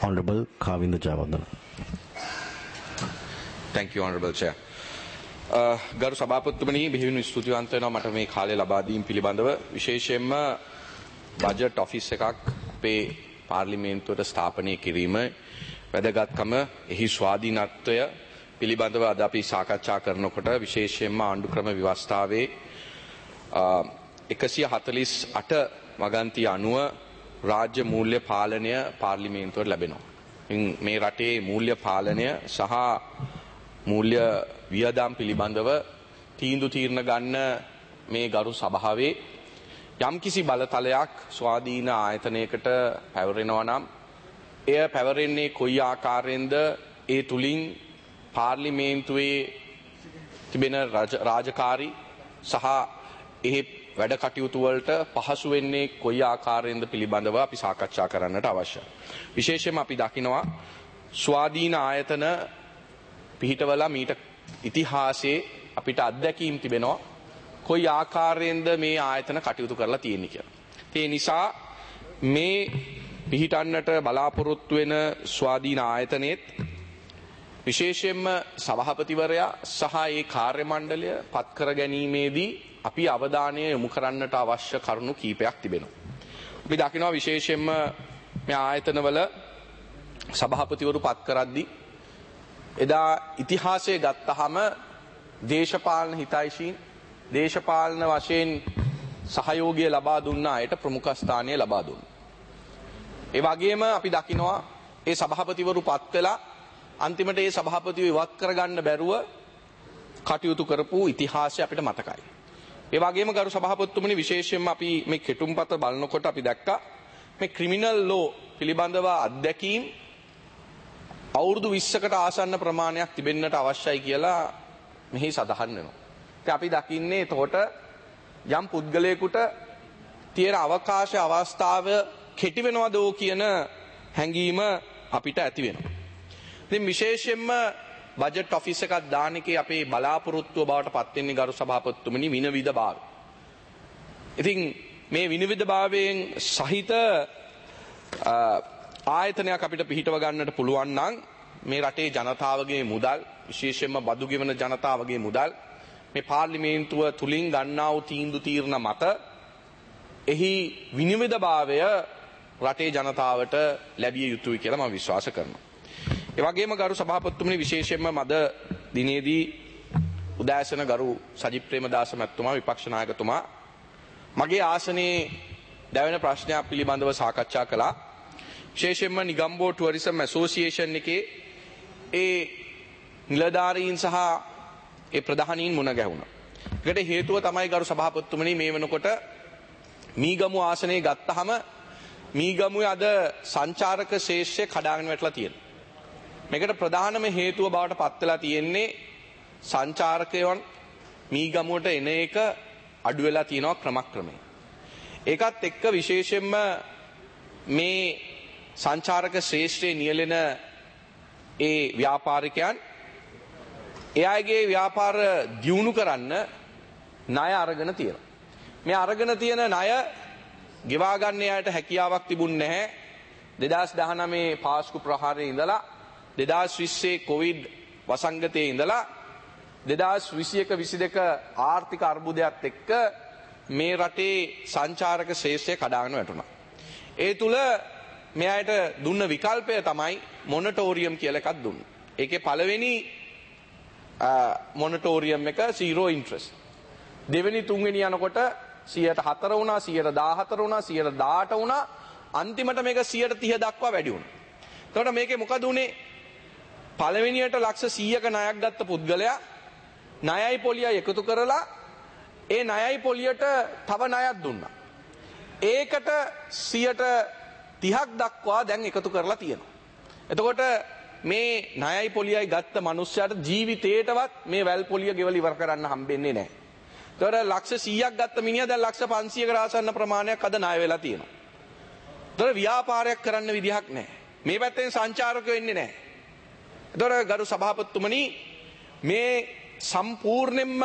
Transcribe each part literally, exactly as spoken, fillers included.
Honorable Kavinda Jayawardena. Thank you, Honorable Chair. Uh, ගරු සභාපතිතුමනි බෙහෙවින් ස්තුතිවන්ත වෙනවා මට මේ කාලේ ලබා දීම පිළිබඳව විශේෂයෙන්ම බජට් ඔෆිස් එකක් අපේ පාර්ලිමේන්තුවට ස්ථාපනය කිරීම වැදගත්කම එහි ස්වාධීනත්වය පිළිබඳව අද අපි සාකච්ඡා කරනකොට විශේෂයෙන්ම ආණ්ඩු ක්‍රම ව්‍යවස්ථාවේ එකසිය හතළිස් අට වගන්ති අනුව රාජ්‍ය මූල්‍ය පාලනය පාර්ලිමේන්තුවට ලැබෙනවා. මේ රටේ මූල්‍ය පාලනය සහ මූල්‍ය වියදම් පිළිබඳව තීන්දුව තීරණ ගන්න මේ ගරු සභාවේ යම්කිසි බලතලයක් ස්වාධීන ආයතනයකට පැවරෙනවා නම් එය පැවරෙන්නේ කොයි ආකාරයෙන්ද ඒ තුලින් පාර්ලිමේන්තුවේ තිබෙන රාජකාරී සහ එහි වැඩ කටයුතු වලට පහසු වෙන්නේ කොයි ආකාරයෙන්ද පිළිබඳව අපි සාකච්ඡා කරන්නට අවශ්‍යයි. විශේෂයෙන්ම අපි දකිනවා ස්වාධීන ආයතන පිහිටවලා මීට ඉතිහාසයේ අපිට අත්දැකීම් තිබෙනවා කොයි ආකාරයෙන්ද මේ ආයතන කටයුතු කරලා තියෙන්නේ කියලා. ඒ නිසා මේ පිහිටන්නට බලාපොරොත්තු වෙන ස්වාධීන ආයතනයේත් විශේෂයෙන්ම සභාපතිවරයා සහ ඒ කාර්ය මණ්ඩලය පත් කර ගැනීමේදී අපි අවධානය යොමු කරන්නට අවශ්‍ය කරුණු කීපයක් තිබෙනවා. අපි දකිනවා විශේෂයෙන්ම මේ ආයතනවල සභාපතිවරු පත් කරද්දී එදා ඉතිහාසයේ ගත්තහම දේශපාලන හිතයිශීන් දේශපාලන වශයෙන් සහයෝගය ලබා දුන්න අයට ප්‍රමුඛ ස්ථානය ලබා දුන්නා. ඒ වගේම අපි දකිනවා ඒ සභාපතිවරු පත් වෙලා අන්තිමට ඒ සභාපතිව ඉවත් කරගන්න බැරුව කටයුතු කරපු ඉතිහාසය අපිට මතකයි. ඒ වගේම ගරු සභාපතිතුමනි විශේෂයෙන්ම අපි මේ කෙටුම්පත බලනකොට අපි දැක්කා මේ ක්‍රිමිනල් ලෝ පිළිබඳව අත්දැකීම් අවුරුදු විස්සකට ආසන්න ප්‍රමාණයක් තිබෙන්නට අවශ්‍යයි කියලා මෙහි සඳහන් වෙනවා. ඉතින් අපි දකින්නේ එතකොට යම් පුද්ගලයෙකුට තියෙන අවකාශ අවස්ථාව කෙටි වෙනවද කියන හැඟීම අපිට ඇති වෙනවා. ඉතින් විශේෂයෙන්ම බජට් ඔෆිස් එකක් දාන එකේ අපේ බලාපොරොත්තුව බවට පත් වෙන්නේ ගරු සභාපතිතුමනි විනිවිදභාවය. ඉතින් මේ විනිවිදභාවයෙන් සහිත ආයතනයක් අපිට පිහිටව ගන්නට පුළුවන් නම් මේ රටේ ජනතාවගේ මුදල් විශේෂයෙන්ම බදු ගෙවන ජනතාවගේ මුදල් මේ පාර්ලිමේන්තුව තුලින් ගන්නා වූ තීන්දුව තීරණ මත එහි විනිවිදභාවය රටේ ජනතාවට ලැබිය යුතුයි කියලා මම විශ්වාස කරනවා. ඒ වගේම ගරු සභාපතිතුමනි විශේෂයෙන්ම මද දිනේදී උදෑසන ගරු සජිත් ප්‍රේමදාස මැතිතුමා විපක්ෂ නායකතුමා මගේ ආසනයේ දැවෙන ප්‍රශ්නයක් පිළිබඳව සාකච්ඡා කළා. විශේෂයෙන්ම නිගම්බෝ ටුවරිසම් ඇසෝසියේෂන් එකේ ඒ නිලධාරීන් සහ ඒ ප්‍රධානීන් මුණ ගැහුණා. ඒකට හේතුව තමයි ගරු සභාපතිතුමනි මේ වෙනකොට මීගමු ආසනයේ ගත්තාම මීගමුවේ අද සංචාරක ශේෂ්ඨය කඩාගෙන වැටලා තියෙනවා. මේකට ප්‍රධානම හේතුව බවට පත් වෙලා තියෙන්නේ සංචාරකයන් මීගමුවට එන එක අඩු වෙලා තියෙනවා ක්‍රමක්‍රමයෙන්. ඒකත් එක්ක විශේෂයෙන්ම මේ සංචාරක ශ්‍රේෂ්ඨයේ නියැලෙන ඒ ව්‍යාපාරිකයන් එයාගේ ව්‍යාපාර දියුණු කරන්න ණය අරගෙන තියෙනවා. මේ අරගෙන තියෙන ණය ගෙවා ගන්න යායට හැකියාවක් තිබුණ නැහැ. දෙදාස් දහනවය පාස්කු ප්‍රහාරයේ ඉඳලා දෙදාස් විස්සේ කොවිඩ් වසංගතයේ ඉඳලා දෙදාස් විසිඑක විසිදෙක ආර්ථික අර්බුදයත් එක්ක මේ රටේ සංචාරක ශ්‍රේෂ්ඨය කඩාගෙන වැටුණා. ඒ තුල මෙයාට දුන්න විකල්පය තමයි මොනටෝරියම් කියලා එකක් දුන්නා. ඒකේ පළවෙනි මොනටෝරියම් එක zero interest. දෙවෙනි තුන්වෙනි යනකොට සියයට හතර වුණා, සියයට දාහතර වුණා, සියයට දාඅට වුණා. අන්තිමට මේක සියයට තිහ දක්වා වැඩි වුණා. එතකොට මේකේ මොකද උනේ? පළවෙනියට ලක්ෂ සීයක ණයක් ගත්ත පුද්ගලයා ණයයි පොලියයි එකතු කරලා ඒ ණයයි පොලියට තව ණයක් දුන්නා. ඒකට සියයට තිහක් දක්වා දැන් එකතු කරලා තියෙනවා. එතකොට මේ ණයයි පොලියයි ගත්ත මිනිස්සයාට ජීවිතේටවත් මේ වැල් පොලිය ගෙවල ඉවර කරන්න හම්බෙන්නේ නැහැ. ඒතකොට ලක්ෂ සීයක් ගත්ත මිනිහා දැන් ලක්ෂ පන්සීයකට ආසන්න ප්‍රමාණයක් අද ණය වෙලා තියෙනවා. ඒතකොට ව්‍යාපාරයක් කරන්න විදිහක් නැහැ. මේ පැත්තෙන් සංචාරක වෙන්නේ නැහැ. ඒතකොට ගරු සභාපතිතුමනි මේ සම්පූර්ණයෙන්ම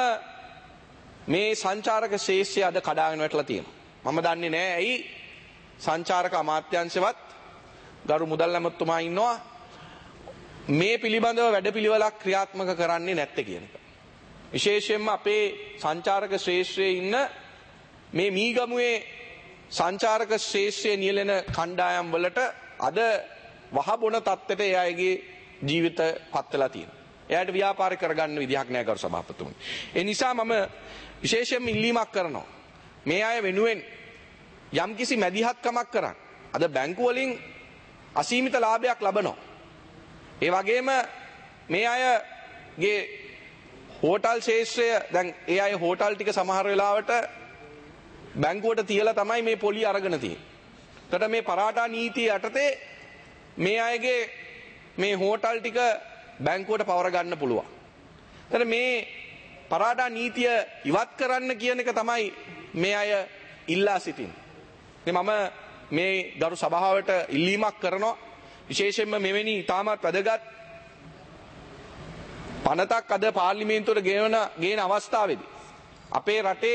මේ සංචාරක ශේෂ්ඨය අද කඩාගෙන වැටලා තියෙනවා. මම දන්නේ නැහැ ඇයි සංචාරක අමාත්‍යාංශවත් ගරු මුදල් ඇමතුමා ඉන්නවා මේ පිළිබඳව වැඩපිළිවෙලක් ක්‍රියාත්මක කරන්නේ නැත්තේ කියන එක. විශේෂයෙන්ම අපේ සංචාරක ශ්‍රේෂ්ඨයේ ඉන්න මේ මීගමුවේ සංචාරක ශ්‍රේෂ්ඨයේ නියැලෙන කණ්ඩායම් වලට අද වහබොන තත්ත්වයට ඒ අයගේ ජීවිත පත් වෙලා තියෙනවා. එයාට ව්‍යාපාර කරගන්න විදිහක් නැහැ ගරු සභාපතිතුමනි. ඒ නිසා මම විශේෂයෙන්ම ඉල්ලීමක් කරනවා. මේ අය වෙනුවෙන් යම්කිසි මැදිහත්කමක් කරන්න. අද බැංකු වලින් අසීමිත ලාභයක් ලබනවා. ඒ වගේම මේ අයගේ හෝටල් ශේෂ්ත්‍රය දැන් ඒ අය හෝටල් ටික සමහර වෙලාවට බැංකුවට තියලා තමයි මේ පොලි අරගෙන තියෙන්නේ. එතකොට මේ පරාටා නීතිය යටතේ මේ අයගේ මේ හෝටල් ටික බැංකුවට පවර ගන්න පුළුවන්. එතකොට මේ පරාටා නීතිය ඉවත් කරන්න කියන එක තමයි මේ අය ඉල්ලා සිටින්නේ. ඉතින් මම මේ ගරු සභාවට ඉල්ලීමක් කරනවා විශේෂයෙන්ම මෙවැනි ඉතාමත් වැදගත් පනතක් අද පාර්ලිමේන්තුවට ගෙනන ගේන අවස්ථාවේදී අපේ රටේ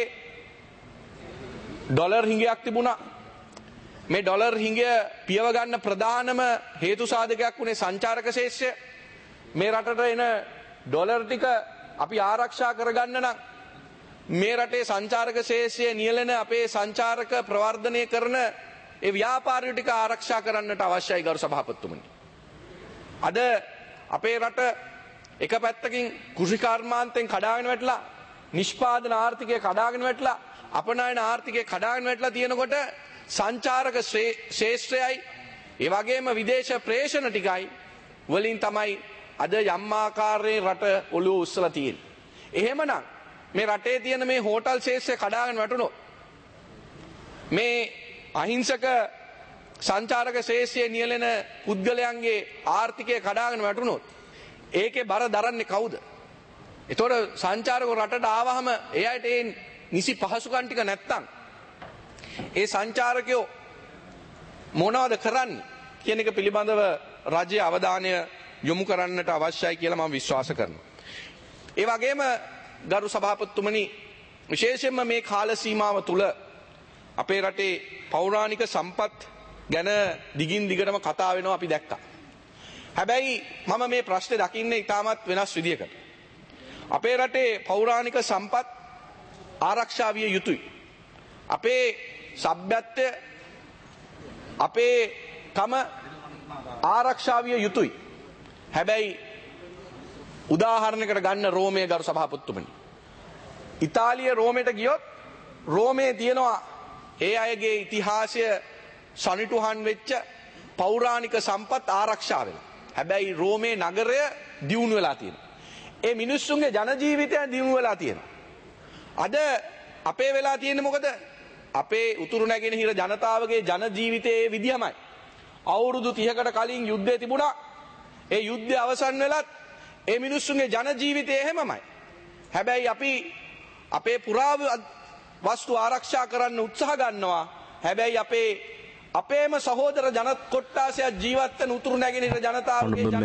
ඩොලර් හිඟයක් තිබුණා. මේ ඩොලර් හිඟය පියව ගන්න ප්‍රධානම හේතු සාධකයක් වුණේ සංචාරක ශේෂ්ත්‍රය. මේ රටට එන ඩොලර් ටික අපි ආරක්ෂා කරගන්න නම් මේ රටේ සංචාරක ශේෂ්ත්‍රය නියැලෙන අපේ සංචාරක ප්‍රවර්ධනය කරන ඒ ව්‍යාපාරික ටික ආරක්ෂා කරන්නට අවශ්‍යයි ගරු සභාපතිතුමනි. අද අපේ රට එක පැත්තකින් කෘෂි කර්මාන්තයෙන් කඩාගෙන වැටලා නිෂ්පාදන ආර්ථිකය කඩාගෙන වැටලා අපනයන ආර්ථිකය කඩාගෙන වැටලා තියෙනකොට සංචාරක ශේෂ්ත්‍රයයි ඒ වගේම විදේශ ප්‍රේෂණ ටිකයි වලින් තමයි අද යම් ආකාරයේ රට ඔළුව උස්සලා තියෙන්නේ. එහෙමනම් මේ රටේ තියෙන මේ හෝටල් ශේෂ්ත්‍රය කඩාගෙන වැටුණොත් මේ අහිංසක සංචාරක ශේෂ්ත්‍රයේ නියැලෙන පුද්ගලයන්ගේ ආර්ථිකය කඩාගෙන වැටුණොත් ඒකේ බර දරන්නේ කවුද? ඒතකොට සංචාරක රටට ආවහම එයාට ඒ නිසි පහසුකම් ටික නැත්තම් ඒ සංචාරකයෝ මොනවද කරන්නේ කියන එක පිළිබඳව රජයේ අවධානය යොමු කරන්නට අවශ්‍යයි කියලා මම විශ්වාස කරනවා. ඒ වගේම ගරු සභාපතිතුමනි විශේෂයෙන්ම මේ කාල සීමාව තුල අපේ රටේ පෞරාණික සම්පත් ගැන දිගින් දිගටම කතා වෙනවා අපි දැක්කා. හැබැයි මම මේ ප්‍රශ්නේ දකින්නේ ඉතාමත් වෙනස් විදියකට. අපේ රටේ පෞරාණික සම්පත් ආරක්ෂා විය යුතුයි. අපේ සભ્યත්වය අපේ කම ආරක්ෂා විය යුතුයි. හැබැයි උදාහරණයකට ගන්න රෝමයේ ගරු සභාපතිතුමනි. ඉතාලිය රෝමයට ගියොත් රෝමයේ තියෙනවා ඒ අයගේ ඉතිහාසය සනිටුහන් වෙච්ච පෞරාණික සම්පත් ආරක්ෂා වෙලා. හැබැයි රෝමේ නගරය දියුණු වෙලා තියෙනවා. ඒ මිනිස්සුන්ගේ ජන ජීවිතය දියුණු වෙලා තියෙනවා. අද අපේ වෙලා තියෙන්නේ මොකද? අපේ උතුරු නැගෙනහිර ජනතාවගේ ජන ජීවිතයේ විදියමයි. අවුරුදු තිහකට කලින් යුද්ධය තිබුණා. ඒ යුද්ධය අවසන් වෙලත් ඒ මිනිස්සුන්ගේ ජන ජීවිතය එහෙමමයි. හැබැයි අපි අපේ පුරා වස්තු ආරක්ෂා කරන්න උත්සාහ ගන්නවා. හැබැයි අපේ අපේම සහෝදර ජන කොට්ටාසයක් ජීවත් වෙන උතුරු නැගෙනහිර ජනතාවගේ ජන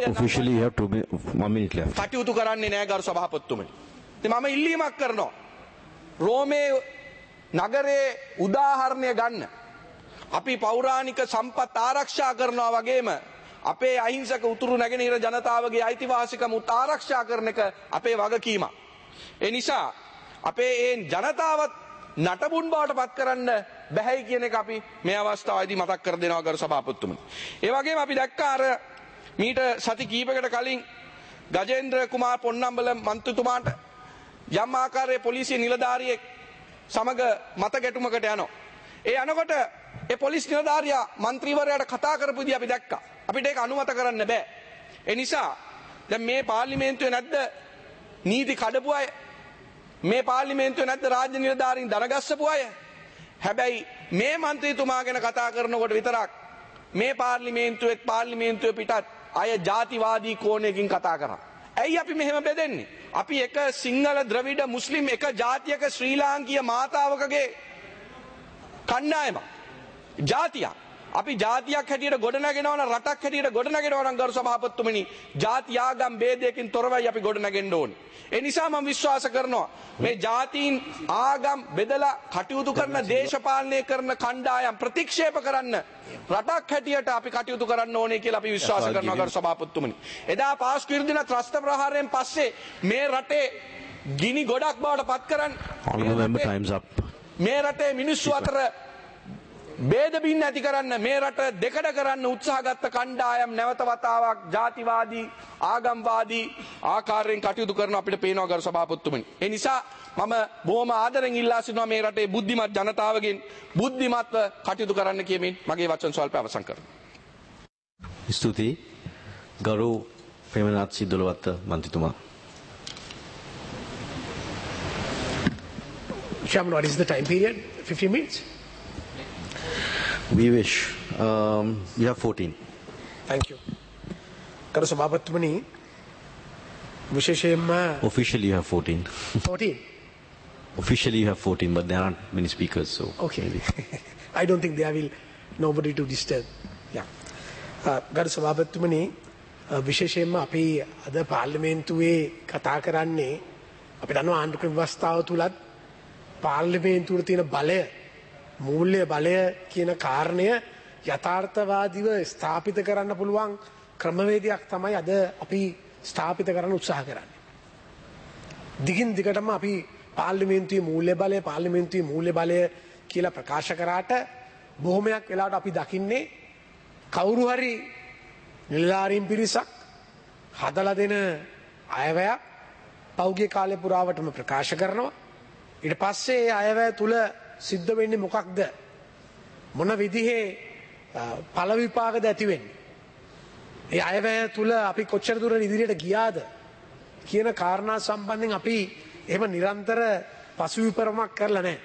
ජීවිතය කටයුතු කරන්නේ නැහැ ගරු සභාපතිතුමනි. ඉතින් මම ඉල්ලීමක් කරනවා. රෝමේ නගරයේ උදාහරණය ගන්න. අපි පෞරාණික සම්පත් ආරක්ෂා කරනවා වගේම අපේ අහිංසක උතුරු නැගෙනහිර ජනතාවගේ අයිතිවාසිකම් උත් ආරක්ෂා කරන එක අපේ වගකීමක්. ඒ නිසා අපේ ඒ ජනතාවත් නටබුන් බවට පත් කරන්න බැහැයි කියන එක අපි මේ අවස්ථාවේදී මතක් කර දෙනවා ගරු සභාපතිතුමනි. ඒ වගේම අපි දැක්කා අර මීට සති කිහිපයකට කලින් ගජේන්ද්‍ර කුමාර පොන්නම්බල මන්ත්‍රීතුමාට යම් ආකාරයේ පොලිසිය නිලධාරියෙක් සමග මත ගැටුමකට යනවා. ඒ යනකොට ඒ පොලිස් නිලධාරියා മന്ത്രിවරයාට කතා කරපු විදිහ අපි දැක්කා. අපිට ඒක අනුමත කරන්න බෑ. ඒ නිසා දැන් මේ පාර්ලිමේන්තුවේ නැද්ද නීති කඩපු අය? මේ පාර්ලිමේන්තුවේ නැද්ද රාජ්‍ය නිලධාරීන් දරගස්සපු අය? හැබැයි මේ മന്ത്രിතුමා ගැන කතා කරනකොට විතරක් මේ පාර්ලිමේන්තුවෙත් පාර්ලිමේන්තුවේ පිටත් අය ජාතිවාදී කෝණයකින් කතා කරා. ඇයි අපි මෙහෙම බෙදෙන්නේ? අපි එක සිංහල ද්‍රවිඩ මුස්ලිම් එක ජාතියක ශ්‍රී ලාංකීය මාතාවකගේ කණ්ඩායමක්. ජාතියක්. අපි ජාතියක් හැටියට ගොඩනගෙනවා නම් රටක් හැටියට ගොඩනගෙනවා නම් ගරු සභාපතිතුමනි ජාති ආගම් ભેදයකින් තොරවයි අපි ගොඩනගෙන්න ඕනේ. ඒ නිසා මම විශ්වාස කරනවා මේ ජාතීන් ආගම් බෙදලා කටයුතු කරන දේශපාලනය කරන කණ්ඩායම් ප්‍රතික්ෂේප කරන්න රටක් හැටියට අපි කටයුතු කරන්න ඕනේ කියලා අපි විශ්වාස කරනවා ගරු සභාපතිතුමනි. එදා පාස්කු ඉරිදින ත්‍රස්ත ප්‍රහාරයෙන් පස්සේ මේ රටේ ගිනි ගොඩක් බවට පත් කරන්න මේ රටේ මිනිස්සු අතර ભેද බින්න ඇති කරන්න මේ රට දෙකඩ කරන්න උත්සාහගත් කණ්ඩායම් නැවත වතාවක් ජාතිවාදී ආගම්වාදී ආකාරයෙන් කටයුතු කරන අපිට පේනවා ගරු සභාපතිතුමනි. ඒ නිසා මම බොහොම ආදරෙන් ඉල්ලා සිටිනවා මේ රටේ බුද්ධිමත් ජනතාවගෙන් බුද්ධිමත්ව කටයුතු කරන්න කියමින් මගේ වචන ස්වල්ප අවසන් කරනවා. ස්තුතියි ගරු Premanath සිද්ධලවත්ත මන්ත්‍රීතුමා. Chairman, what is the time period? fifteen minutes? We wish. Um, you have fourteen. Thank you. Karu Sabhapathumani, Visheshema. Officially you have fourteen. fourteen? Officially you have fourteen, but there aren't many speakers, so. Okay. I don't think there will nobody to disturb. Yeah. Uh, Karu Sabhapathumani, Visheshema api ada parliamentuwe katha karanne අපි දන්නවා ආණ්ඩුක්‍රම ව්‍යවස්ථාව තුලත් පාර්ලිමේන්තුවේ තියෙන බලය මූල්‍ය බලය කියන කාරණය යථාර්ථවාදීව ස්ථාපිත කරන්න පුළුවන් ක්‍රමවේදයක් තමයි අද අපි ස්ථාපිත කරන්න උත්සාහ කරන්නේ. දිගින් දිගටම අපි පාර්ලිමේන්තුවේ මූල්‍ය බලය පාර්ලිමේන්තුවේ මූල්‍ය බලය කියලා ප්‍රකාශ කරාට බොහොමයක් වෙලාවට අපි දකින්නේ කවුරු හරි නිලධාරීන් පිරිසක් හදලා දෙන අයවැයක් පෞද්ගලික කාලය පුරාවටම ප්‍රකාශ කරනවා. ඊට පස්සේ ඒ අයවැය තුල සිද්ධ වෙන්නේ මොකක්ද? මොන විදිහේ ඵල විපාකද ඇති වෙන්නේ? ඒ අයවැය තුල අපි කොච්චර දුර ඉදිරියට ගියාද කියන කාරණා සම්බන්ධයෙන් අපි එහෙම නිරන්තර පසුවිපරමක් කරලා නැහැ.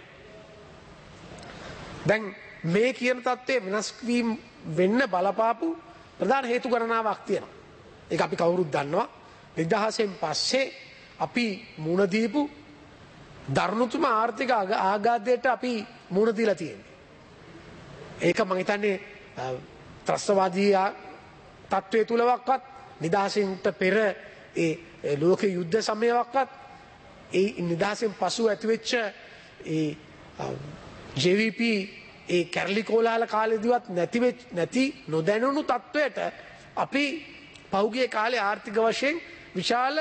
දැන් මේ කියන தත්ත්වයේ වෙනස් වීම වෙන්න බලපාපු ප්‍රධාන හේතු ගණනාවක් තියෙනවා. ඒක අපි කවුරුත් දන්නවා. දෙදහසෙන් පස්සේ අපි මුණ දීපු දරුණුතුම ආර්ථික ආඝාතයට අපි මුණ දීලා තියෙන්නේ. ඒක මම හිතන්නේ ත්‍රස්තවාදී තත්ත්වයේ තුලවත් නිදහසින්ට පෙර ඒ ලෝක යුද්ධ සමයවක්වත් ඒ නිදහසෙන් පසු ඇතිවෙච්ච ඒ ජේ වී පී ඒ කැරලි කෝලාහල කාලෙදිවත් නැති නැති නොදැනුණු තත්ත්වයට අපි පහුගිය කාලේ ආර්ථික වශයෙන් විශාල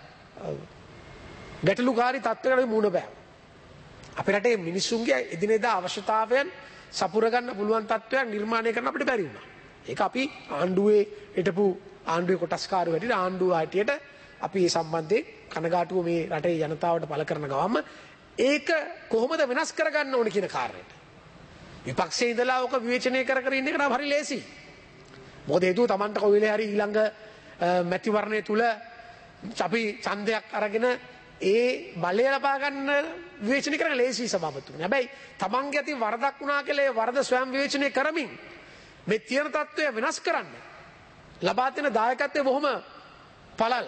ගැටලුකාරී තත්ත්වයකට මුහුණ බෑ. අපේ රටේ මිනිස්සුන්ගේ එදිනෙදා අවශ්‍යතාවයන් සපුර ගන්න පුළුවන් තත්ත්වයක් නිර්මාණය කරන්න අපිට බැරි වුණා. ඒක අපි ආණ්ඩුවේ හිටපු ආණ්ඩුවේ කොටස්කාරයෝ හැටියට ආණ්ඩුව හැටියට අපි මේ සම්බන්ධයෙන් කනගාටුව මේ රටේ ජනතාවට පළ කරන ගමන්ම ඒක කොහොමද වෙනස් කරගන්න ඕන කියන කාරණයට. විපක්ෂයේ ඉඳලා ඔක විවේචනය කර කර ඉන්න එක නම් හරි ලේසි. මොකද හේතුව Tamanට කොවිලේ හරි ඊළඟ මැතිවරණය තුල අපි ඡන්දයක් අරගෙන ඒ බලය ලබා ගන්න විවේචනය කරන ලේසි සභාපතිතුමනි. හැබැයි තමන්ගේ අතින් වරදක් වුණා කියලා ඒ වරද ස්වයං විවේචනය කරමින් මේ තියෙන තත්ත්වය වෙනස් කරන්න ලබා දෙන දායකත්වය බොහොම පළල්.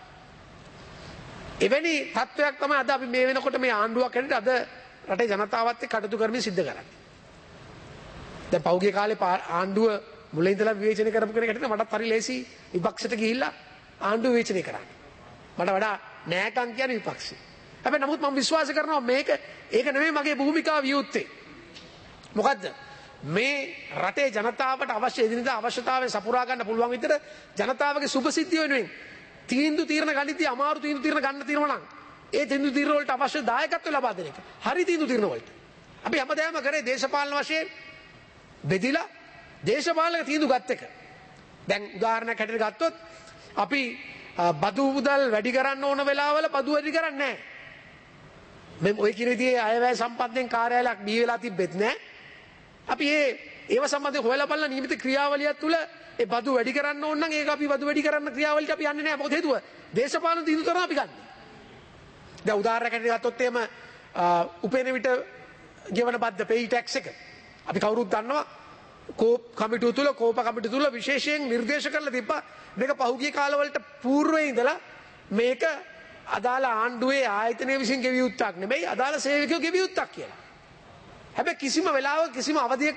එවැනි තත්ත්වයක් තමයි අද අපි මේ වෙනකොට මේ ආණ්ඩුවක් හැටියට අද රටේ ජනතාවත් එක්ක කටයුතු කරමින් සිද්ධ කරන්නේ. දැන් පෞද්ගලික කාලේ ආණ්ඩුව මුලින් ඉඳලා විවේචනය කරපු කෙනෙක් හැටියට මටත් හරි ලේසි විපක්ෂයට ගිහිල්ලා ආණ්ඩුව විවේචනය කරන්න. මට වඩා නෑකම් කියන්නේ විපක්ෂය. හැබැයි නමුත් මම විශ්වාස කරනවා මේක ඒක නෙමෙයි මගේ භූමිකාව වියුත්තේ. මොකද්ද? මේ රටේ ජනතාවට අවශ්‍ය එදිනෙදා අවශ්‍යතාවය සපුරා ගන්න පුළුවන් විදිහට ජනතාවගේ සුභසිද්ධිය වෙනුවෙන් තීන්දුව తీරන ගණිතී අමාරු තීන්දුව తీරන ගන්න තියෙනවා නම් ඒ තීන්දුව తీරන වලට අවශ්‍ය දායකත්වය ලබා දෙන එක. හරි තීන්දුව తీරන වලට. අපි හැමදාම කරේ දේශපාලන වශයෙන් බෙදිලා දේශපාලන තීන්දුව ගත් එක. දැන් උදාහරණයක් හැටියට ගත්තොත් අපි බදු මුදල් වැඩි කරන්න ඕන වෙලාවල බදු වැඩි කරන්නේ නැහැ. මේ ඔය කියන විදිහේ අයවැය සම්පත්තියෙන් කාර්යාලයක් බිහි වෙලා තිබෙත් නැහැ. අපි ඒ ඒව සම්බන්ධව හොයලා බලන නියමිත ක්‍රියාවලිය තුළ ඒ බදු වැඩි කරන්න ඕන නම් ඒක අපි බදු වැඩි කරන්න ක්‍රියාවලියට අපි යන්නේ නැහැ. මොකද හේතුව දේශපාලන තීන්දුව කරන අපි ගන්න. දැන් උදාහරණයක් හැටියට ගත්තොත් එහෙම උපේන විට ගෙවන බද්ද පේයි ටැක්ස් එක අපි කවුරුත් දන්නවා කෝප් කමිටුව තුල කෝප කමිටුව තුල විශේෂයෙන් නිර්දේශ කරලා තිබ්බා මේක පහුගිය කාලවලට పూర్වයේ ඉඳලා මේක අදාළ ආණ්ඩුවේ ආයතනය විසින් ගෙවිය යුත්තක් නෙමෙයි අදාළ සේවකයෝ ගෙවිය යුත්තක් කියලා. හැබැයි කිසිම වෙලාවක කිසිම අවධියක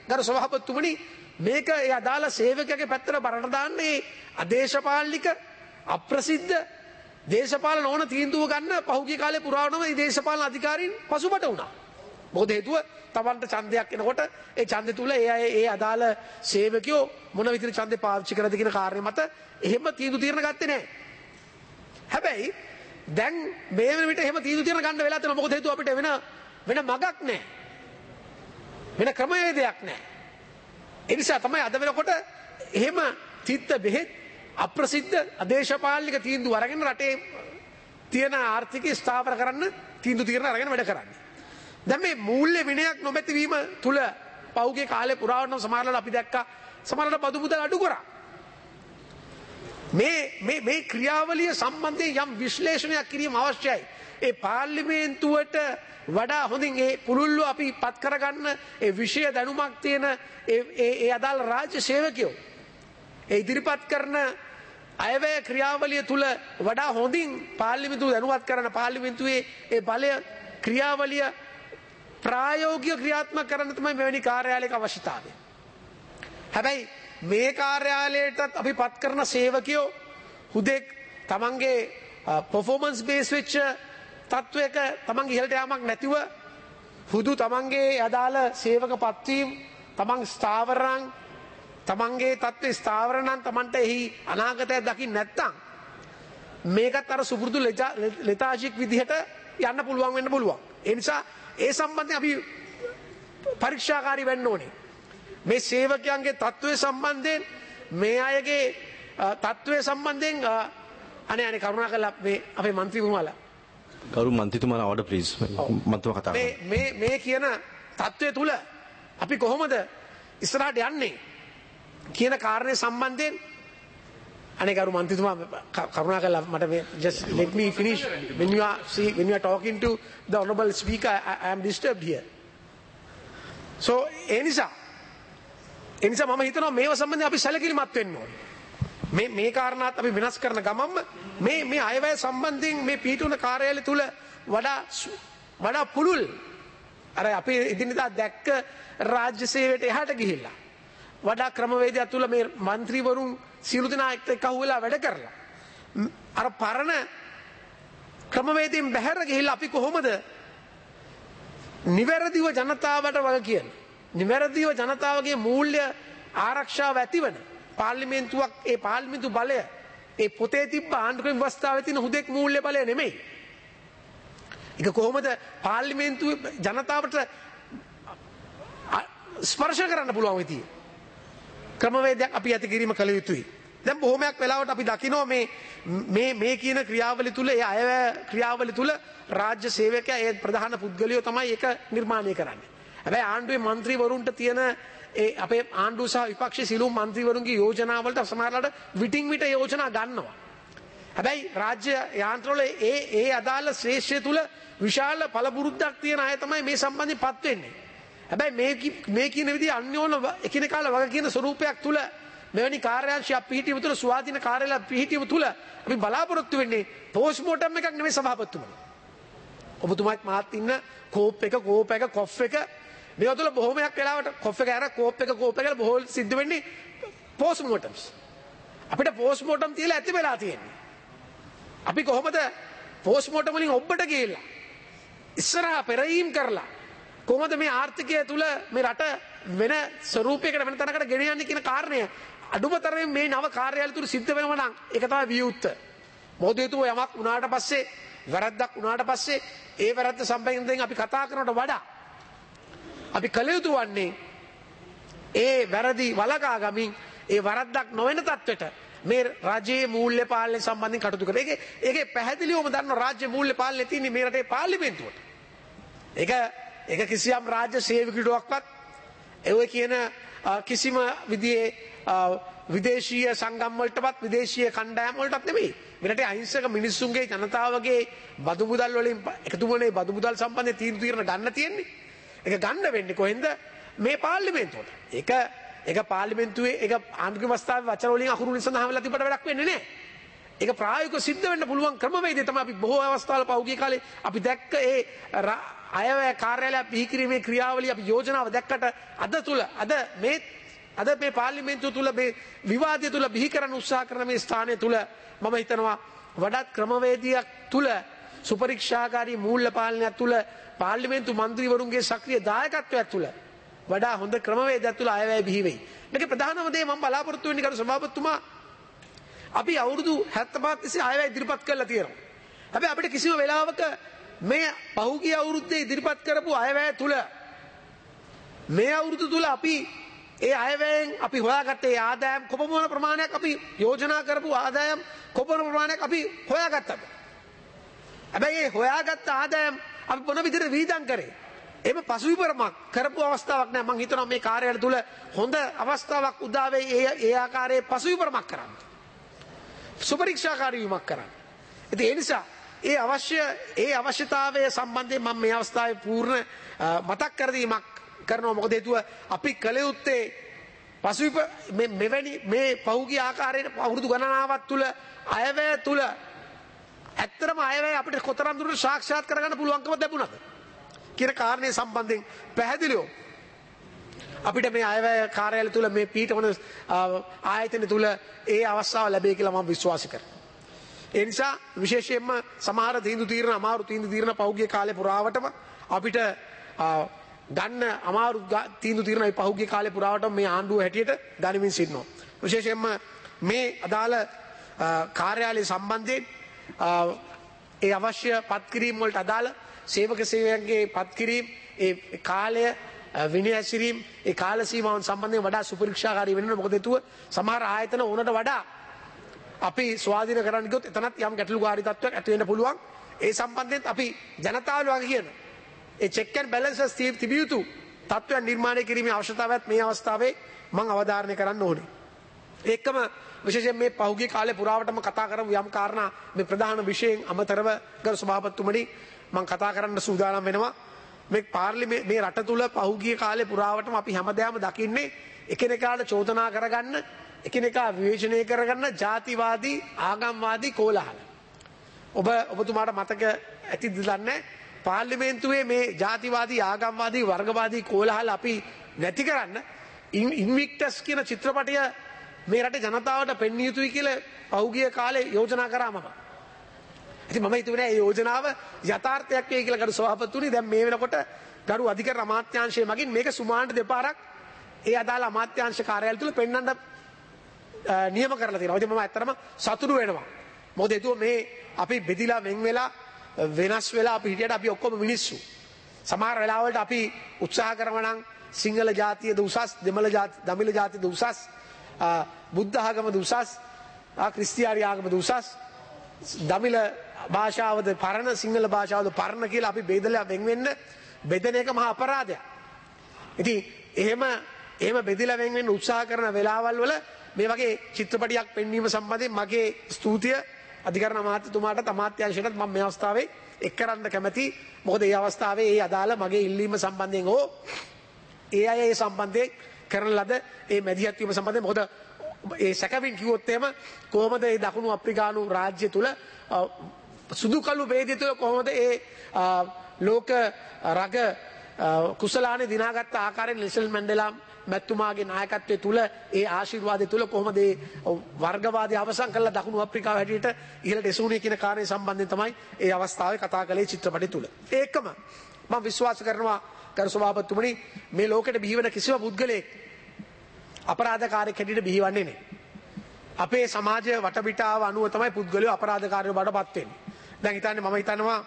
ගරු සභාපතිතුමනි මේක ඒ අදාළ සේවකයාගේ පැත්තට බරට දාන්නේ අදේශපාලනික අප්‍රසිද්ධ දේශපාලන ඕන තීන්දුව ගන්න පහුගිය කාලේ පුරාවටම මේ දේශපාලන අධිකාරීන් පසුබට වුණා. මොකද හේතුව තමන්ට ඡන්දයක් එනකොට ඒ ඡන්දය තුල ඒ අය ඒ අදාළ සේවකයෝ මොන විදිහට ඡන්දේ පාවිච්චි කරද කියන කාරණේ මත එහෙම තීන්දුව తీරන ගත්තේ නැහැ. හැබැයි දැන් මේ වෙන විට එහෙම තීන්දුව తీරන ගන්න වෙලා තියෙනවා. මොකද හේතුව අපිට වෙන වෙන මගක් නැහැ. වෙන ක්‍රමවේදයක් නැහැ. ඒ නිසා තමයි අද වෙනකොට එහෙම තිත්ත බෙහෙත් අප්‍රසිද්ධ අදේශපාලනික තීන්දුව අරගෙන රටේ තියෙන ආර්ථිකය ස්ථාවර කරන්න තීන්දුව తీරන අරගෙන වැඩ කරන්නේ. දැන් මේ මූල්‍ය විනයක් නොමැතිවීම තුල පෞගේ කාලේ පුරාවටම සමහරවල් අපි දැක්කා සමහරවල් බදු මුදල් අඩු කරා. මේ මේ මේ ක්‍රියාවලිය සම්බන්ධයෙන් යම් විශ්ලේෂණයක් කිරීම අවශ්‍යයි. ඒ පාර්ලිමේන්තුවට වඩා හොඳින් ඒ පුළුල්ව අපි පත් කරගන්න ඒ විෂය දැනුමක් තියෙන ඒ ඒ අදාළ රාජ්‍ය සේවකයෝ ඒ ඉදිරිපත් කරන අයවැය ක්‍රියාවලිය තුල වඩා හොඳින් පාර්ලිමේන්තුව දැනුවත් කරන පාර්ලිමේන්තුවේ ඒ බලය ක්‍රියාවලිය ප්‍රායෝගික ක්‍රියාත්මක කරන්න තමයි මෙවැනි කාර්යාලයක අවශ්‍යතාවය. හැබැයි මේ කාර්යාලයටත් අපි පත් කරන සේවකයෝ හුදෙක් තමන්ගේ පර්ෆෝමන්ස් බේස් වෙච්ච තත්වයක තමන්ගේ ඉහළට යාමක් නැතිව හුදු තමන්ගේ අදාළ සේවක පත්වීම් තමන් ස්ථාවරන් තමන්ගේ තත්ත්වයේ ස්ථාවර නම් තමන්ට එහි අනාගතයක් දකින්න නැත්නම් මේකත් අර සුපුරුදු ලෙතාජික් විදිහට යන්න පුළුවන් වෙන්න පුළුවන්. ඒ නිසා ඒ සම්බන්ධයෙන් අපි පරීක්ෂාකාරී වෙන්න ඕනේ. මේ සේවකයන්ගේ තත්ත්වය සම්බන්ධයෙන් මේ අයගේ තත්ත්වය සම්බන්ධයෙන් අනේ අනේ කරුණාකරලා මේ අපේ മന്ത്രിතුමාලා ගරු මන්ත්‍රීතුමාලා ඕඩර් ප්ලීස් මන්ත්‍රීතුමා කතා මේ මේ මේ කියන තත්ත්වය තුල අපි කොහොමද ඉස්සරහට යන්නේ කියන කාරණේ සම්බන්ධයෙන් අනේ ගරු මන්ත්‍රීතුමා කරුණාකරලා මට මේ just let me finish when you are see when you are talking to the honorable speaker I, I am disturbed here. So ඒ නිසා ඒ නිසා මම හිතනවා මේව සම්බන්ධයෙන් අපි සැලකිලිමත් වෙන්න ඕනේ. මේ මේ කාරණාත් අපි වෙනස් කරන ගමන්ම මේ මේ අයවැය සම්බන්ධයෙන් මේ පීඨුන කාර්යාලය තුල වඩා වඩා පුළුල් අර අපි ඉදිනදා දැක්ක රාජ්‍ය සේවයට එහාට ගිහිල්ලා වඩා ක්‍රමවේදයක් තුල මේ മന്ത്രിවරුන් සියලු දෙනා එක්ක අහුවෙලා වැඩ කරලා අර පරණ ක්‍රමවේදයෙන් බැහැර ගිහිල්ලා අපි කොහොමද නිවැරදිව ජනතාවට වග කියන්නේ නිවැරදිව ජනතාවගේ මූල්‍ය ආරක්ෂාව ඇතිවන පාර්ලිමේන්තුවක් ඒ පාර්ලිමේන්තු බලය ඒ පොතේ තිබ්බ ආණ්ඩුක්‍රම ව්‍යවස්ථාවේ තියෙන හුදෙක් මූල්‍ය බලය නෙමෙයි. ඒක කොහොමද පාර්ලිමේන්තුවේ ජනතාවට ස්පර්ශ කරන්න පුළුවන් විදිය ක්‍රමවේදයක් අපි ඇති කිරීම කළ යුතුයි. දැන් බොහොමයක් වෙලාවට අපි දකිනවා මේ මේ මේ කියන ක්‍රියාවලිය තුල ඒ අයවැය ක්‍රියාවලිය තුල රාජ්‍ය සේවකයා ඒ ප්‍රධාන පුද්ගලයෝ තමයි ඒක නිර්මාණය කරන්නේ. හැබැයි ආණ්ඩුවේ മന്ത്രിවරුන්ට තියෙන ඒ අපේ ආණ්ඩුව සහ විපක්ෂයේ සියලුම മന്ത്രിවරුන්ගේ යෝජනා වලට සමහරවිට විටින් විට යෝජනා ගන්නවා. හැබැයි රාජ්‍ය යාන්ත්‍රවල ඒ ඒ අදාළ ශ්‍රේෂ්ඨය තුල විශාල පළපුරුද්දක් තියෙන අය තමයි මේ සම්බන්ධයෙන් පත් වෙන්නේ. හැබැයි මේ මේ කියන විදිහ අන්‍යෝන්‍ය එකිනෙකාලා වග කියන ස්වරූපයක් තුල මෙවැනි කාර්යාංශයක් පිහිටීම තුල ස්වාධීන කාර්යාලයක් පිහිටීම තුල අපි බලාපොරොත්තු වෙන්නේ පෝස්ට්මෝටම් එකක් නෙමෙයි සභාපතිතුමනි. ඔබතුමාත් මාත් ඉන්න කෝප් එක කෝප් එක කොෆ් එක මේ වතුල බොහොමයක් වෙලාවට කොෆ් එක අර කෝප් එක කෝප් එක බොහෝ සිද්ධ වෙන්නේ පෝස්ට්මෝටම්ස්. අපිට පෝස්ට්මෝටම් තියලා ඇති වෙලා තියෙන්නේ. අපි කොහොමද පෝස්ට්මෝටම් වලින් ඔබට ගිහිල්ලා ඉස්සරහා පෙරීම් කරලා කොහොමද මේ ආර්ථිකය තුල මේ රට වෙන ස්වරූපයකට වෙන තැනකට ගෙන යන්නේ කියන කාරණය අඩුම තරමේ මේ නව කාර්යාලය තුල සිද්ධ වෙනවා නම් ඒක තමයි වියුත්ත. මොකද හේතුව යමක් උනාට පස්සේ වැරද්දක් උනාට පස්සේ ඒ වැරද්ද සම්බන්ධයෙන් අපි කතා කරනවට වඩා අපි කළ යුතු වන්නේ ඒ වැරදි වළකා ගමින් ඒ වරද්දක් නොවන තත්ත්වයට මේ රාජ්‍යයේ මූල්‍ය පාලනය සම්බන්ධයෙන් කටයුතු කරලා ඒකේ ඒකේ පැහැදිලිවම දන්න රාජ්‍ය මූල්‍ය පාලනය තියෙන්නේ මේ රටේ පාර්ලිමේන්තුවට. ඒක ඒක කිසියම් රාජ්‍ය සේවකයෙකුටවත් ඒ කියන කිසිම විදිහේ විදේශීය සංගම් වලටවත් විදේශීය කණ්ඩායම් වලටත් නෙමෙයි. මේ රටේ අහිංසක මිනිස්සුන්ගේ ජනතාවගේ බදු මුදල් වලින් එකතු වුණේ බදු මුදල් සම්බන්ධයෙන් තීරු తీරන ගන්න තියෙන්නේ. ඒක ගන්න වෙන්නේ කොහෙන්ද? මේ පාර්ලිමේන්තුවට. ඒක ඒක පාර්ලිමේන්තුවේ ඒක ආණ්ඩුක්‍රම ව්‍යවස්ථාවේ වචන වලින් අකුරු වලින් සඳහන් වෙලා තිබ්බට වැඩක් වෙන්නේ නැහැ. ඒක ප්‍රායෝගිකව සිද්ධ වෙන්න පුළුවන් ක්‍රමවේදය තමයි අපි බොහෝ අවස්ථාවල පෞද්ගලික කාලේ අපි දැක්ක ඒ අයවැය කාර්යාලය බිහි කිරීමේ ක්‍රියාවලිය අපි යෝජනාව දැක්කට අද තුල අද මේ අද මේ පාර්ලිමේන්තුව තුල මේ විවාදය තුල බිහි කරන්න උත්සාහ කරන මේ ස්ථානය තුල මම හිතනවා වඩාත් ක්‍රමවේදයක් තුල සුපරීක්ෂාකාරී මූල්‍ය පාලනයක් තුල පාර්ලිමේන්තු මන්ත්‍රීවරුන්ගේ සක්‍රීය දායකත්වයක් තුල වඩා හොඳ ක්‍රමවේදයක් තුල අයවැය බිහි වෙයි. මේක ප්‍රධානම දේ මම බලාපොරොත්තු වෙන්නේ කරු සභාපතිතුමා අපි අවුරුදු හැත්තෑපහක් තිස්සේ අයවැය ඉදිරිපත් කරලා තියෙනවා. හැබැයි අපිට කිසිම වෙලාවක මේ පහුගිය අවුරුද්දේ ඉදිරිපත් කරපු අයවැය තුල මේ අවුරුදු තුල අපි ඒ අයවැයෙන් අපි හොයාගත්තේ ආදායම් කොපමණ ප්‍රමාණයක් අපි යෝජනා කරපු ආදායම් කොපමණ ප්‍රමාණයක් අපි හොයාගත්තද? හැබැයි ඒ හොයාගත්ත ආදායම් අපි මොන විදිහට වීදම් කරේ? එහෙම පසුවිපරමක් කරපු අවස්ථාවක් නෑ. මම හිතනවා මේ කාර්යාලය තුල හොඳ අවස්ථාවක් උදා වෙයි ඒ ඒ ආකාරයේ පසුවිපරමක් කරන්න. සුපරීක්ෂාකාරී වීමක් කරන්න. ඉතින් ඒ නිසා ඒ අවශ්‍ය ඒ අවශ්‍යතාවය සම්බන්ධයෙන් මම මේ අවස්ථාවේ පූර්ණ මතක් කර දීමක් කරනවා. මොකද හේතුව අපි කළ යුත්තේ පසුවිප මේ මෙවැනි මේ පහුගිය ආකාරයේ අවුරුදු ගණනාවක් තුල අයවැය තුල ඇත්තටම අයවැය අපිට කොතරම් දුරට සාක්ෂාත් කරගන්න පුළුවන්කම ලැබුණාද කියන කාරණේ සම්බන්ධයෙන් පැහැදිලිව අපිට මේ අයවැය කාර්යාලය තුල මේ පීඨවන ආයතන තුල ඒ අවස්ථාව ලැබෙයි කියලා මම විශ්වාස කරනවා. ඒ නිසා විශේෂයෙන්ම සමහර තීන්දුව తీරන අමාරු තීන්දුව తీරන පහුගිය කාලේ පුරාවටම අපිට ගන්න අමාරු තීන්දුව తీරන මේ පහුගිය කාලේ පුරාවටම මේ ආණ්ඩුව හැටියට ගනිමින් සිටිනවා. විශේෂයෙන්ම මේ අදාළ කාර්යාලය සම්බන්ධයෙන් ඒ අවශ්‍ය පත්කිරීම් වලට අදාළ සේවක සේවකයන්ගේ පත්කිරීම් ඒ කාලය විනය ඇසිරීම් ඒ කාල සීමාවන් සම්බන්ධයෙන් වඩා සුපරීක්ෂාකාරී වෙන්න ඕන. මොකද හේතුව සමහර ආයතන ඕනට වඩා අපි ස්වාධීන කරන්න ගියොත් එතනත් යම් ගැටලුකාරී තත්ත්වයක් ඇති වෙන්න පුළුවන්. ඒ සම්බන්ධයෙන් අපි ජනතාවට වගේ කියන ඒ චෙක් ඇන්ඩ් බැලන්සස් තිබිය යුතු තත්ත්වයන් නිර්මාණය කිරීමේ අවශ්‍යතාවයත් මේ අවස්ථාවේ මම අවධාරණය කරන්න ඕනේ. ඒකම විශේෂයෙන් මේ පහුගිය කාලේ පුරාවටම කතා කරමු යම් කාරණා මේ ප්‍රධාන විෂයෙන් අමතරව ගරු සභාපතිතුමනි මම කතා කරන්න සූදානම් වෙනවා. මේ පාර්ලිමේ මේ රට තුල පහුගිය කාලේ පුරාවටම අපි හැමදාම දකින්නේ එකිනෙකාට චෝදනා කරගන්න එකිනෙකා විවේචනය කරගන්න ජාතිවාදී ආගම්වාදී කෝලහල. ඔබ ඔබතුමාට මතක ඇතිද දන්නේ පාර්ලිමේන්තුවේ මේ ජාතිවාදී ආගම්වාදී වර්ගවාදී කෝලහල අපි නැති කරන්න ඉන්වික්ටස් කියන චිත්‍රපටය මේ රටේ ජනතාවට පෙන්විය යුතුයි කියලා පහුගිය කාලේ යෝජනා කරා මම. ඉතින් මම හිතුවේ මේ යෝජනාව යථාර්ථයක් වෙයි කියලා ගරු සභාපතිතුනි දැන් මේ වෙනකොට ගරු අධිකරණ අමාත්‍යාංශය මගින් මේක සුමානට දෙපාරක් ඒ අදාළ අමාත්‍යාංශ කාර්යාලය තුල පෙන්වන්න නියම කරලා තියෙනවා. ඉතින් මම ඇත්තටම සතුටු වෙනවා. මොකද හේතුව මේ අපි බෙදිලා වෙන් වෙලා වෙනස් වෙලා අපි හිටියට අපි ඔක්කොම මිනිස්සු. සමහර වෙලාවලට අපි උත්සාහ කරනවා නම් සිංහල ජාතියද උසස්, දෙමළ ජාති, දමිළ ජාතියද උසස්, බුද්ධ ආගමද උසස්, ක්‍රිස්තියානි ආගමද උසස්, දමිළ භාෂාවද පරණ, සිංහල භාෂාවද පරණ කියලා අපි බෙදලා වෙන් වෙන්න බෙදෙන එක මහා අපරාධයක්. ඉතින් එහෙම එහෙම බෙදලා වෙන් වෙන්න උත්සාහ කරන වෙලාවල් වල මේ වගේ චිත්‍රපටියක් පෙන්වීම සම්බන්ධයෙන් මගේ ස්තුතිය අධිකරණ අමාත්‍යතුමාටත් අමාත්‍යාංශයටත් මම මේ අවස්ථාවේ එක් කරන්න කැමැතියි. මොකද මේ අවස්ථාවේ ඒ අදාළ මගේ ඉල්ලීම සම්බන්ධයෙන් හෝ ඒ අය ඒ සම්බන්ධයෙන් කරන ලද ඒ මැදිහත් වීම සම්බන්ධයෙන් මොකද ඒ සැකවින් කිව්වොත් එහෙම කොහොමද මේ දකුණු අප්‍රිකානු රාජ්‍ය තුල සුදු කළු ભેදය තුල කොහොමද ඒ ලෝක රග කුසලානේ දිනාගත්ත ආකාරයෙන් නෙල්සන් මැන්ඩෙලා මැතිතුමාගේ නායකත්වයේ තුල ඒ ආශිර්වාදය තුල කොහොමද ඒ වර්ගවාදී අවසන් කළා දකුණු අප්‍රිකාව හැටියට ඉහළට එසුණේ කියන කාරණේ සම්බන්ධයෙන් තමයි ඒ අවස්ථාවේ කතා කළේ චිත්‍රපටය තුල. ඒකම මම විශ්වාස කරනවා ගරු සභාපතිතුමනි මේ ලෝකෙට බිහි වෙන කිසිම පුද්ගලයෙක් අපරාධකාරයෙක් හැටියට බිහිවන්නේ නැහැ. අපේ සමාජ වටපිටාව අනුව තමයි පුද්ගලයෝ අපරාධකාරයෝ බවට පත් වෙන්නේ. දැන් හිතන්නේ මම හිතනවා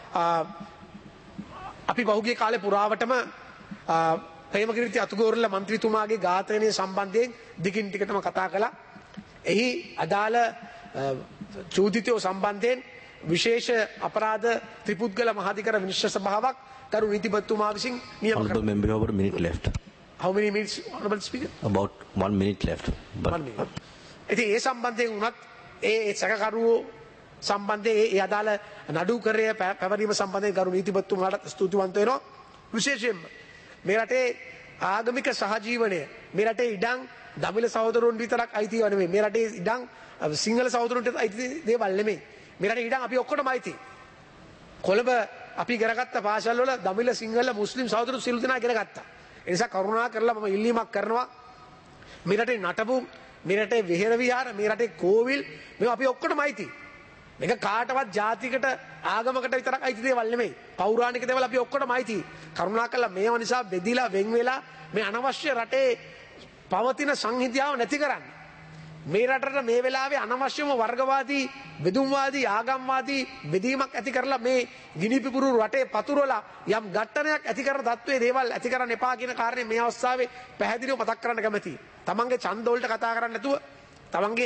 අපි පහුගිය කාලේ පුරාවටම ප්‍රේමකීර්ති අතුගෝරල മന്ത്രിතුමාගේ ඝාතනය සම්බන්ධයෙන් දිගින් දිගටම කතා කළා. එහි අදාළ චූදිතයෝ සම්බන්ධයෙන් විශේෂ අපරාධ ත්‍රිපුද්ගල මහාධිකර විනිශ්චය සභාවක් කරු නීතිපතිතුමා විසින් නියම කරනවා. Honorable member, over a minute left. How many minutes, Honorable Speaker? About one minute left. But one minute. ඉතින් ඒ සම්බන්ධයෙන් උනත් ඒ සැකකරුවෝ සම්බන්ධයෙන් ඒ අදාළ නඩු කරේ පැවරීම සම්බන්ධයෙන් කරු නීතිපතිතුමාට ස්තුතිවන්ත වෙනවා. විශේෂයෙන්ම මේ රටේ ආගමික සහජීවනය මේ රටේ ඉඩම් දමිළ සහෝදරුන් විතරක් අයිති ඒවා නෙමෙයි. මේ රටේ ඉඩම් සිංහල සහෝදරුන්ට අයිති දේවල් නෙමෙයි. මේ රටේ ඉඩම් අපි ඔක්කොටම අයිති. කොළඹ අපි කරගත්ත පාසල් වල දමිළ සිංහල මුස්ලිම් සහෝදරු සියලු දෙනා ඉගෙන ගත්තා. ඒ නිසා කරුණා කරලා මම ඉල්ලීමක් කරනවා මේ රටේ නටබුන්, මේ රටේ විහෙර විහාර, මේ රටේ කෝවිල් මේවා අපි ඔක්කොටම අයිති. මේක කාටවත් ජාතිකට ආගමකට විතරක් අයිති දේවල් නෙමෙයි. පෞරාණික දේවල් අපි ඔක්කොටම අයිති. කරුණා කරලා මේව නිසා බෙදිලා වෙන් වෙලා මේ අනවශ්‍ය රටේ පවතින සංහිඳියාව නැති කරන්න. මේ රටට මේ වෙලාවේ අනවශ්‍යම වර්ගවාදී, බෙදුම්වාදී, ආගම්වාදී බෙදීමක් ඇති කරලා මේ ගිනිපිපුරු රටේ පතුරවලා යම් ගැටණයක් ඇති කරන තත්ත්වයේ දේවල් ඇති කරන්න එපා කියන කාරණේ මේ අවස්ථාවේ පැහැදිලිව මතක් කරන්න කැමැතියි. තමන්ගේ ඡන්ද වලට කතා කරන්නේ නැතුව තමන්ගේ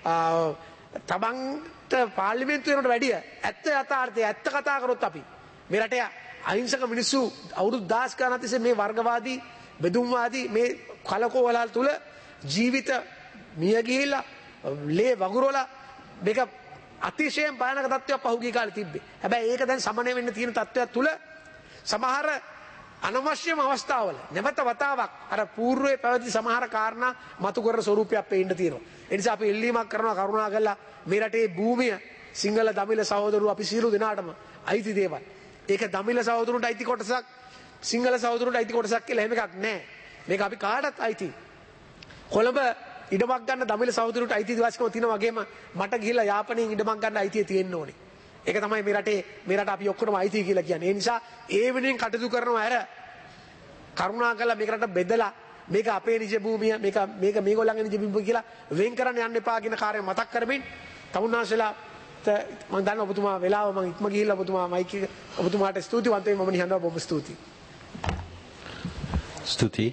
තමන්ට පාර්ලිමේන්තු වෙනට වැඩිය ඇත්ත යථාර්ථය ඇත්ත කතා කරොත් අපි මේ රටේ අහිංසක මිනිස්සු අවුරුදු දහස් ගණන් තිස්සේ මේ වර්ගවාදී, බෙදුම්වාදී මේ කලකෝවලල් තුල ජීවිත මිය ගිහිල්ලා ලේ වගුරවලා මේක අතිශයින් භයානක තත්ත්වයක් පහුගිය කාලේ තිබ්බේ. හැබැයි ඒක දැන් සමනය වෙන්න තියෙන තත්ත්වයක් තුල සමහර අනවශ්‍යම අවස්ථාවල නැවත වතාවක් අර పూర్වයේ පැවති සමහර කාරණා මතු කරන ස්වරූපයක් පේන්න තියෙනවා. ඒ නිසා අපි ඉල්ලීමක් කරනවා කරුණා කරලා මේ රටේ භූමිය සිංහල දමිළ සහෝදරයෝ අපි සියලු දෙනාටම අයිති දේවල්. ඒක දමිළ සහෝදරුන්ට අයිති කොටසක්, සිංහල සහෝදරුන්ට අයිති කොටසක් කියලා එහෙම එකක් නැහැ. මේක අපි කාටත් අයිති. කොළඹ ඉඩමක් ගන්න දමිළ සහෝදරුන්ට අයිති දිවාසිකම තියෙන වගේම මට ගිහිල්ලා යාපනයෙන් ඉඩමක් ගන්න අයිතිය තියෙන්න ඕනේ. ඒක තමයි මේ රටේ මේ රට අපි ඔක්කොම අයිති කියලා කියන්නේ. ඒ නිසා ඒ වෙනුවෙන් කටයුතු කරනවා ඇර කරුණාකරලා මේක රට බෙදලා මේක අපේ නිජ භූමිය, මේක මේක මේගොල්ලන්ගේ නිජ භූමිය කියලා වෙන් කරන්න යන්න එපා කියන කාර්යය මතක් කරමින් තමුන්නාසලා මම දන්න ඔබතුමා වෙලාව මම ඉක්ම ගිහිල්ලා ඔබතුමා මයික් එක ඔබතුමාට ස්තුතිවන්ත වෙමි. මම නිහඬව බොහොම ස්තුතියි. ස්තුතියි.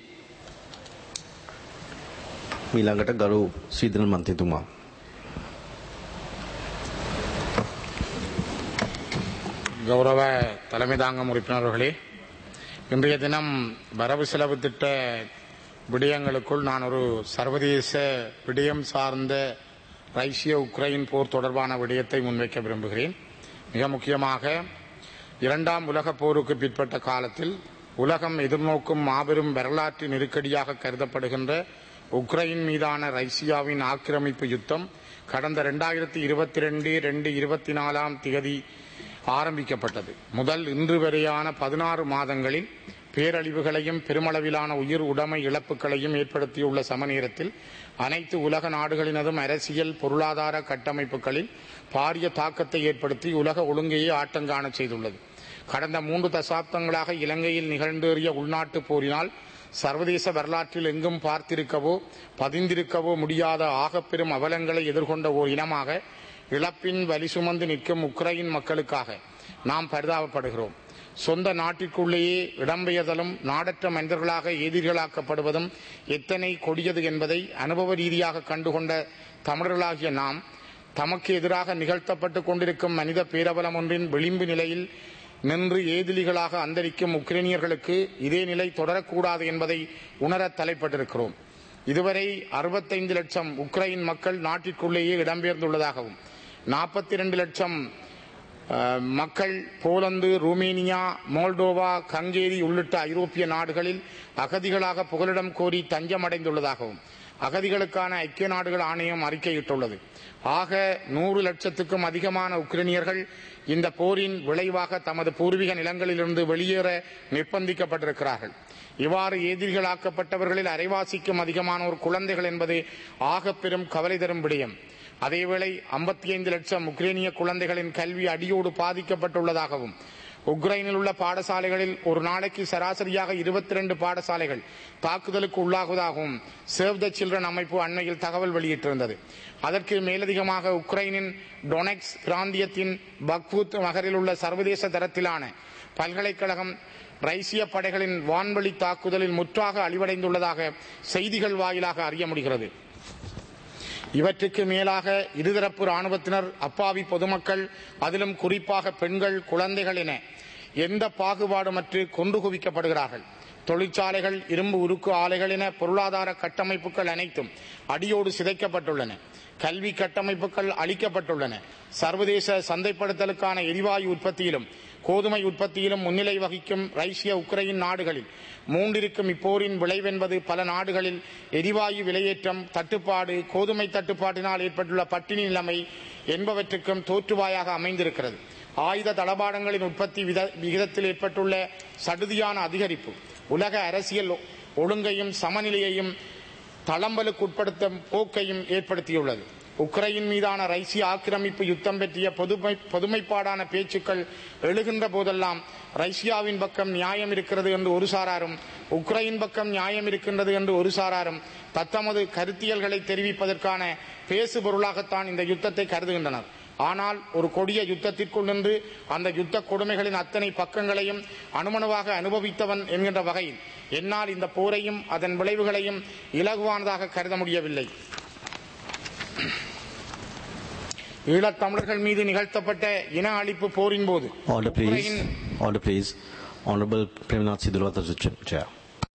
ඊළඟට ගරු සීදරන් මන්ත්‍රීතුමා. கௌரவ தலைமை தாங்கும் உறுப்பினர்களே, இன்றைய தினம் வரவு செலவு திட்ட விடயங்களுக்குள் நான் ஒரு சர்வதேச விடயம் சார்ந்த ரஷ்ய உக்ரைன் போர் தொடர்பான விடயத்தை முன்வைக்க விரும்புகிறேன். மிக முக்கியமாக இரண்டாம் உலகப் போருக்கு பிற்பட்ட காலத்தில் உலகம் எதிர்நோக்கும் மாபெரும் வரலாற்று நெருக்கடியாக கருதப்படுகின்ற உக்ரைன் மீதான ரஷ்யாவின் ஆக்கிரமிப்பு யுத்தம் கடந்த இரண்டாயிரத்தி இருபத்தி ரெண்டு ரெண்டு இருபத்தி நாலாம் திகதி ஆரம்பிக்கப்பட்டது. முதல் இன்று வரையான பதினாறு மாதங்களில் பேரழிவுகளையும் பெருமளவிலான உயிர் உடைமை இழப்புகளையும் ஏற்படுத்தியுள்ள சமநேரத்தில் அனைத்து உலக நாடுகளினதும் அரசியல் பொருளாதார கட்டமைப்புகளில் பாரிய தாக்கத்தை ஏற்படுத்தி உலக ஒழுங்கையே ஆட்டங்காண செய்துள்ளது. கடந்த மூன்று தசாப்தங்களாக இலங்கையில் நிகழ்ந்தேறிய உள்நாட்டு போரினால் சர்வதேச வரலாற்றில் எங்கும் பார்த்திருக்கவோ பதிந்திருக்கவோ முடியாத ஆகப்பெரும் அவலங்களை எதிர்கொண்ட ஓர் இனமாக இழப்பின் வலி சுமந்து நிற்கும் உக்ரைன் மக்களுக்காக நாம் பரிதாபப்படுகிறோம். சொந்த நாட்டிற்குள்ளேயே இடம்பெயர்தலும் நாடற்ற மனிதர்களாக எதிரிகளாக்கப்படுவதும் எத்தனை கொடியது என்பதை அனுபவ ரீதியாக கண்டுகொண்ட தமிழர்களாகிய நாம் தமக்கு எதிராக நிகழ்த்தப்பட்டு கொண்டிருக்கும் மனித பேரபலம் ஒன்றின் விளிம்பு நிலையில் நின்று ஏதிலிகளாக அந்தரிக்கும் உக்ரைனியர்களுக்கு இதே நிலை தொடரக்கூடாது என்பதை உணர தலைப்பட்டிருக்கிறோம். இதுவரை அறுபத்தைந்து லட்சம் உக்ரைன் மக்கள் நாட்டிற்குள்ளேயே இடம்பெயர்ந்துள்ளதாகவும் நாற்பத்தி இரண்டு லட்சம் மக்கள் போலந்து, ருமேனியா, மோல்டோவா, ஹங்கேரி உள்ளிட்ட ஐரோப்பிய நாடுகளில் அகதிகளாக புகலிடம் கோரி தஞ்சமடைந்துள்ளதாகவும் அகதிகளுக்கான ஐக்கிய நாடுகள் ஆணையம் அறிக்கையிட்டுள்ளது. ஆக நூறு லட்சத்துக்கும் அதிகமான உக்ரைனியர்கள் இந்த போரின் விளைவாக தமது பூர்வீக நிலங்களிலிருந்து வெளியேற நிர்பந்திக்கப்பட்டிருக்கிறார்கள். இவ்வாறு எதிரிகளாக்கப்பட்டவர்களில் அரைவாசிக்கும் அதிகமானோர் குழந்தைகள் என்பது ஆக பெரும் கவலை தரும் விடயம். அதேவேளை ஐம்பத்தி ஐந்து லட்சம் உக்ரைனிய குழந்தைகளின் கல்வி அடியோடு பாதிக்கப்பட்டுள்ளதாகவும் உக்ரைனில் உள்ள பாடசாலைகளில் ஒரு நாளைக்கு சராசரியாக இருபத்தி இரண்டு பாடசாலைகள் தாக்குதலுக்கு உள்ளாகுவதாகவும் சேவ் த சில்ட்ரன் அமைப்பு அண்மையில் தகவல் வெளியிட்டிருந்தது. அதற்கு மேலதிகமாக உக்ரைனின் டொனெக்ஸ் பிராந்தியத்தின் பக்பூத் நகரில் உள்ள சர்வதேச தரத்திலான பல்கலைக்கழகம் ரஷ்ய படைகளின் வான்வழி தாக்குதலில் முற்றாக அழிவடைந்துள்ளதாக செய்திகள் வாயிலாக அறிய முடிகிறது. இவற்றுக்கு மேலாக இருதரப்பு ராணுவத்தினர் அப்பாவி பொதுமக்கள், அதிலும் குறிப்பாக பெண்கள், குழந்தைகள் என எந்த பாகுபாடுமற்று கொண்டு குவிக்கப்படுகிறார்கள். தொழிற்சாலைகள், இரும்பு உருக்கு ஆலைகள் என பொருளாதார கட்டமைப்புகள் அனைத்தும் அடியோடு சிதைக்கப்பட்டுள்ளன. கல்வி கட்டமைப்புகள் அளிக்கப்பட்டுள்ளன. சர்வதேச சந்தைப்படுத்தலுக்கான எரிவாயு உற்பத்தியிலும் கோதுமை உற்பத்தியிலும் முன்னிலை வகிக்கும் ரஷ்ய உக்ரைன் நாடுகளில் மூன்றிருக்கும் இப்போரின் விளைவென்பது பல நாடுகளில் எரிவாயு விலையேற்றம், தட்டுப்பாடு, கோதுமை தட்டுப்பாட்டினால் ஏற்பட்டுள்ள பட்டினி நிலைமை என்பவற்றுக்கும் தோற்றுவாயாக அமைந்திருக்கிறது. ஆயுத தளபாடங்களின் உற்பத்தி விகிதத்தில் ஏற்பட்டுள்ள சடுதியான அதிகரிப்பு உலக அரசியல் ஒழுங்கையும் சமநிலையையும் தளம்பலுக்குட்படுத்தும் போக்கையும் ஏற்படுத்தியுள்ளது. உக்ரைன் மீதான ரஷ்ய ஆக்கிரமிப்பு யுத்தம் பற்றிய பொதுமை பொதுமைப்பாடான பேச்சுக்கள் எழுகின்ற போதெல்லாம் ரஷ்யாவின் பக்கம் நியாயம் இருக்கிறது என்று ஒரு சாராரும் உக்ரைன் பக்கம் நியாயம் இருக்கின்றது என்று ஒரு சாராரும் தத்தமது கருத்தியல்களை தெரிவிப்பதற்கான பேசு பொருளாகத்தான் இந்த யுத்தத்தை கருதுகின்றனர். ஆனால் ஒரு கொடிய யுத்தத்திற்குள் நின்று அந்த யுத்த கொடுமைகளின் அத்தனை பக்கங்களையும் அணுமணுவாக அனுபவித்தவன் என்கின்ற வகையில் என்னால் இந்த போரையும் அதன் விளைவுகளையும் இலகுவானதாக கருத முடியவில்லை. ஈழத்தமிழர்கள் மீது நிகழ்த்தப்பட்ட இன அழிப்பு போரின் போது Order please. Order please. Honorable Premnath Sidulwata Chair.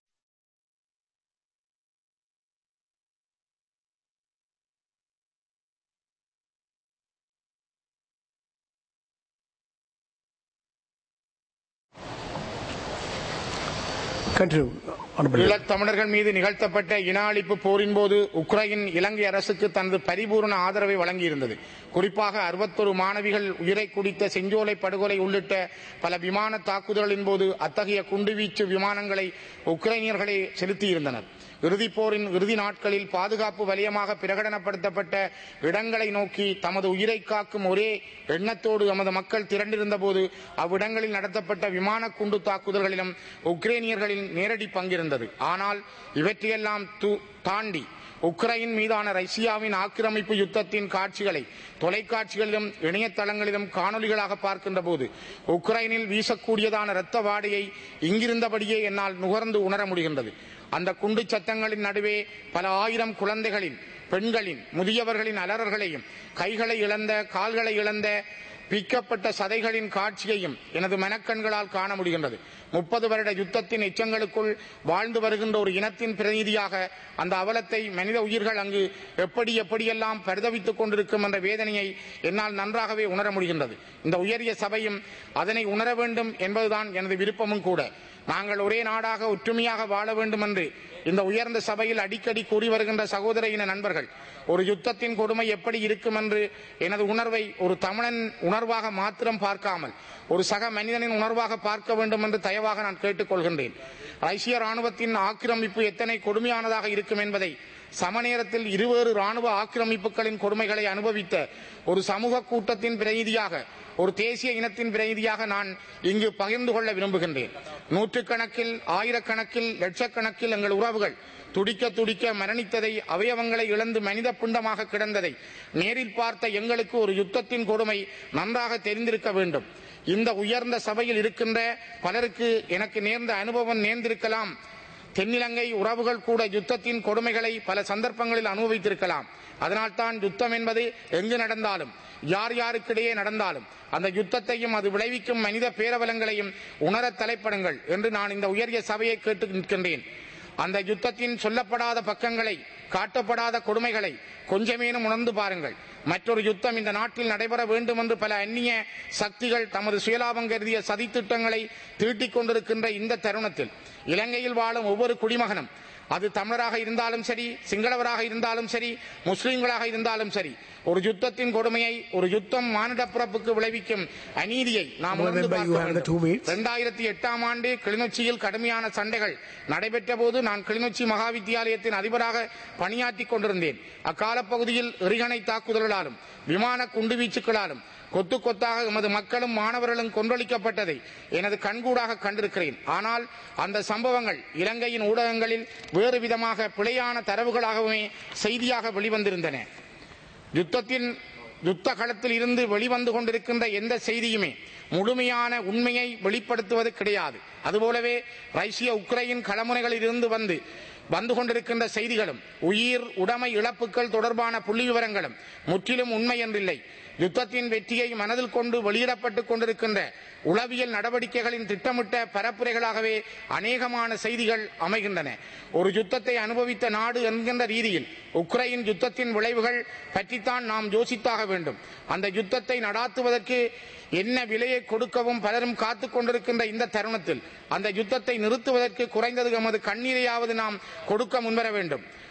Continue. ஈழத்தமிழர்கள் மீது நிகழ்த்தப்பட்ட இன அழிப்பு போரின் போது உக்ரைன் இலங்கை அரசுக்கு தனது பரிபூர்ண ஆதரவை வழங்கியிருந்தது. குறிப்பாக அறுபத்தொரு மாணவிகள் உயிரை குடித்த செஞ்சோலை படுகொலை உள்ளிட்ட பல விமான தாக்குதல்களின் போது அத்தகைய குண்டுவீச்சு விமானங்களை உக்ரைனியர்களே செலுத்தியிருந்தனர். இறுதிப் போரின் இறுதி நாட்களில் பாதுகாப்பு வலயமாக பிரகடனப்படுத்தப்பட்ட இடங்களை நோக்கி தமது உயிரை காக்கும் ஒரே எண்ணத்தோடு நமது மக்கள் திரண்டிருந்த போது அவ்விடங்களில் நடத்தப்பட்ட விமான குண்டு தாக்குதல்களிலும் உக்ரைனியர்களின் நேரடி பங்கிருந்தது. ஆனால் இவற்றையெல்லாம் தாண்டி உக்ரைன் மீதான ரஷ்யாவின் ஆக்கிரமிப்பு யுத்தத்தின் காட்சிகளை தொலைக்காட்சிகளிலும் இணையதளங்களிலும் காணொலிகளாக பார்க்கின்ற போது உக்ரைனில் வீசக்கூடியதான இரத்த வாடையை இங்கிருந்தபடியே என்னால் நுகர்ந்து உணர முடிகின்றது. அந்த குண்டு சத்தங்களின் நடுவே பல ஆயிரம் குழந்தைகளின், பெண்களின், முதியவர்களின் அலறல்களையும் கைகளை இழந்த, கால்களை இழந்த, பிக்கப்பட்ட சதைகளின் காட்சியையும் எனது மனக்கண்களால் காண முடிகின்றது. முப்பது வருட யுத்தத்தின் எச்சங்களுக்குள் வாழ்ந்து வருகின்ற ஒரு இனத்தின் பிரதிநிதியாக அந்த அவலத்தை மனித உயிர்கள் அங்கு எப்படி எப்படியெல்லாம் பரிதவித்துக் கொண்டிருக்கும் என்ற வேதனையை என்னால் நன்றாகவே உணர முடிகின்றது. இந்த உயரிய சபையும் அதனை உணர வேண்டும் என்பதுதான் எனது விருப்பமும் கூட. நாங்கள் ஒரே நாடாக ஒற்றுமையாக வாழ வேண்டும் என்று இந்த உயர்ந்த சபையில் அடிக்கடி கூறி வருகின்ற சகோதர இன நண்பர்கள், ஒரு யுத்தத்தின் கொடுமை எப்படி இருக்கும் என்று எனது உணர்வை ஒரு தமிழன் உணர்வாக மாத்திரம் பார்க்காமல் ஒரு சக மனிதனின் உணர்வாக பார்க்க வேண்டும் என்று தயவாக நான் கேட்டுக்கொள்கின்றேன். ரஷ்ய ராணுவத்தின் ஆக்கிரமிப்பு எத்தனை கொடுமையானதாக இருக்கும் என்பதை சமநேரத்தில் இருவேறு ராணுவ ஆக்கிரமிப்புகளின் கொடுமைகளை அனுபவித்த ஒரு சமூக கூட்டத்தின் பிரதிநிதியாக, ஒரு தேசிய இனத்தின் பிரதிநிதியாக நான் இங்கு பகிர்ந்து கொள்ள விரும்புகின்றேன். நூற்றுக்கணக்கில், ஆயிரக்கணக்கில், லட்சக்கணக்கில் எங்கள் உறவுகள் துடிக்க துடிக்க மரணித்ததை, அவயவங்களை இழந்து மனித பிண்டமாக கிடந்ததை நேரில் பார்த்த எங்களுக்கு ஒரு யுத்தத்தின் கொடுமை நன்றாக தெரிந்திருக்க வேண்டும். இந்த உயர்ந்த சபையில் இருக்கின்ற பலருக்கு எனக்கு நேர்ந்த அனுபவம் நேர்ந்திருக்கலாம். தென்னிலங்கை உறவுகள் கூட யுத்தத்தின் கொடுமைகளை பல சந்தர்ப்பங்களில் அனுபவித்திருக்கலாம். அதனால்தான் யுத்தம் என்பது எங்கு நடந்தாலும், யார் யாருக்கிடையே நடந்தாலும் அந்த யுத்தத்தையும் அது விளைவிக்கும் மனித பேரவலங்களையும் உணர தலைப்படுங்கள் என்று நான் இந்த உயரிய சபையை கேட்டு நிற்கின்றேன். அந்த யுத்தத்தின் சொல்லப்படாத பக்கங்களை, காட்டப்படாத கொடுமைகளை கொஞ்சமேனும் உணர்ந்து பாருங்கள். மற்றொரு யுத்தம் இந்த நாட்டில் நடைபெற வேண்டும் என்று பல அந்நிய சக்திகள் தமது சுயலாபம் கருதிய சதித்திட்டங்களை தீட்டிக் கொண்டிருக்கின்ற இந்த தருணத்தில் இலங்கையில் வாழும் ஒவ்வொரு குடிமகனும், அது தமிழராக இருந்தாலும் சரி, சிங்களவராக இருந்தாலும் சரி, முஸ்லிம்களாக இருந்தாலும் சரி, ஒரு யுத்தத்தின் கொடுமையை, ஒரு யுத்தம் மானிட பிறப்புக்கு விளைவிக்கும் அநீதியை நாம் உணர்ந்து பார்க்க வேண்டும். இரண்டாயிரத்தி எட்டாம் ஆண்டு கிளிநொச்சியில் கடுமையான சண்டைகள் நடைபெற்ற போது நான் கிளிநொச்சி மகாவித்தியாலயத்தின் அதிபராக பணியாற்றிக் கொண்டிருந்தேன். அக்கால பகுதியில் எறிகணை தாக்குதல்களாலும் விமான குண்டுவீச்சுகளாலும் கொத்து கொத்தாக எமது மக்களும் மாணவர்களும் கொன்றொழிக்கப்பட்டதை எனது கண்கூடாக கண்டிருக்கிறேன். ஆனால் அந்த சம்பவங்கள் இலங்கையின் ஊடகங்களில் வேறு விதமாக பிழையான தரவுகளாகவே செய்தியாக வெளிவந்திருந்தன. யுத்தத்தின் யுத்த களத்தில் இருந்து வெளிவந்து கொண்டிருக்கின்ற எந்த செய்தியுமே முழுமையான உண்மையை வெளிப்படுத்துவது கிடையாது. அதுபோலவே ரஷ்ய உக்ரைன் களமுனைகளில் இருந்து வந்து வந்து கொண்டிருக்கின்ற செய்திகளும் உயிர் உடைமை இழப்புகள் தொடர்பான புள்ளி விவரங்களும் முற்றிலும் உண்மை என்றில்லை. யுத்தத்தின் வெற்றியை மனதில் கொண்டு வெளியிடப்பட்டுக் கொண்டிருக்கின்ற உளவியல் நடவடிக்கைகளின் திட்டமிட்ட பரப்புரைகளாகவே அநேகமான செய்திகள் அமைகின்றன. ஒரு யுத்தத்தை அனுபவித்த நாடு என்கின்ற ரீதியில் உக்ரைன் யுத்தத்தின் விளைவுகள் பற்றித்தான் நாம் யோசித்தாக வேண்டும். அந்த யுத்தத்தை நடாத்துவதற்கு என்ன விலையை கொடுக்கவும் பலரும் காத்துக் கொண்டிருக்கின்ற இந்த தருணத்தில் அந்த யுத்தத்தை நிறுத்துவதற்கு குறைந்தது எமது கண்ணீரையாவது நாம் கொடுக்க முன்வர வேண்டும்.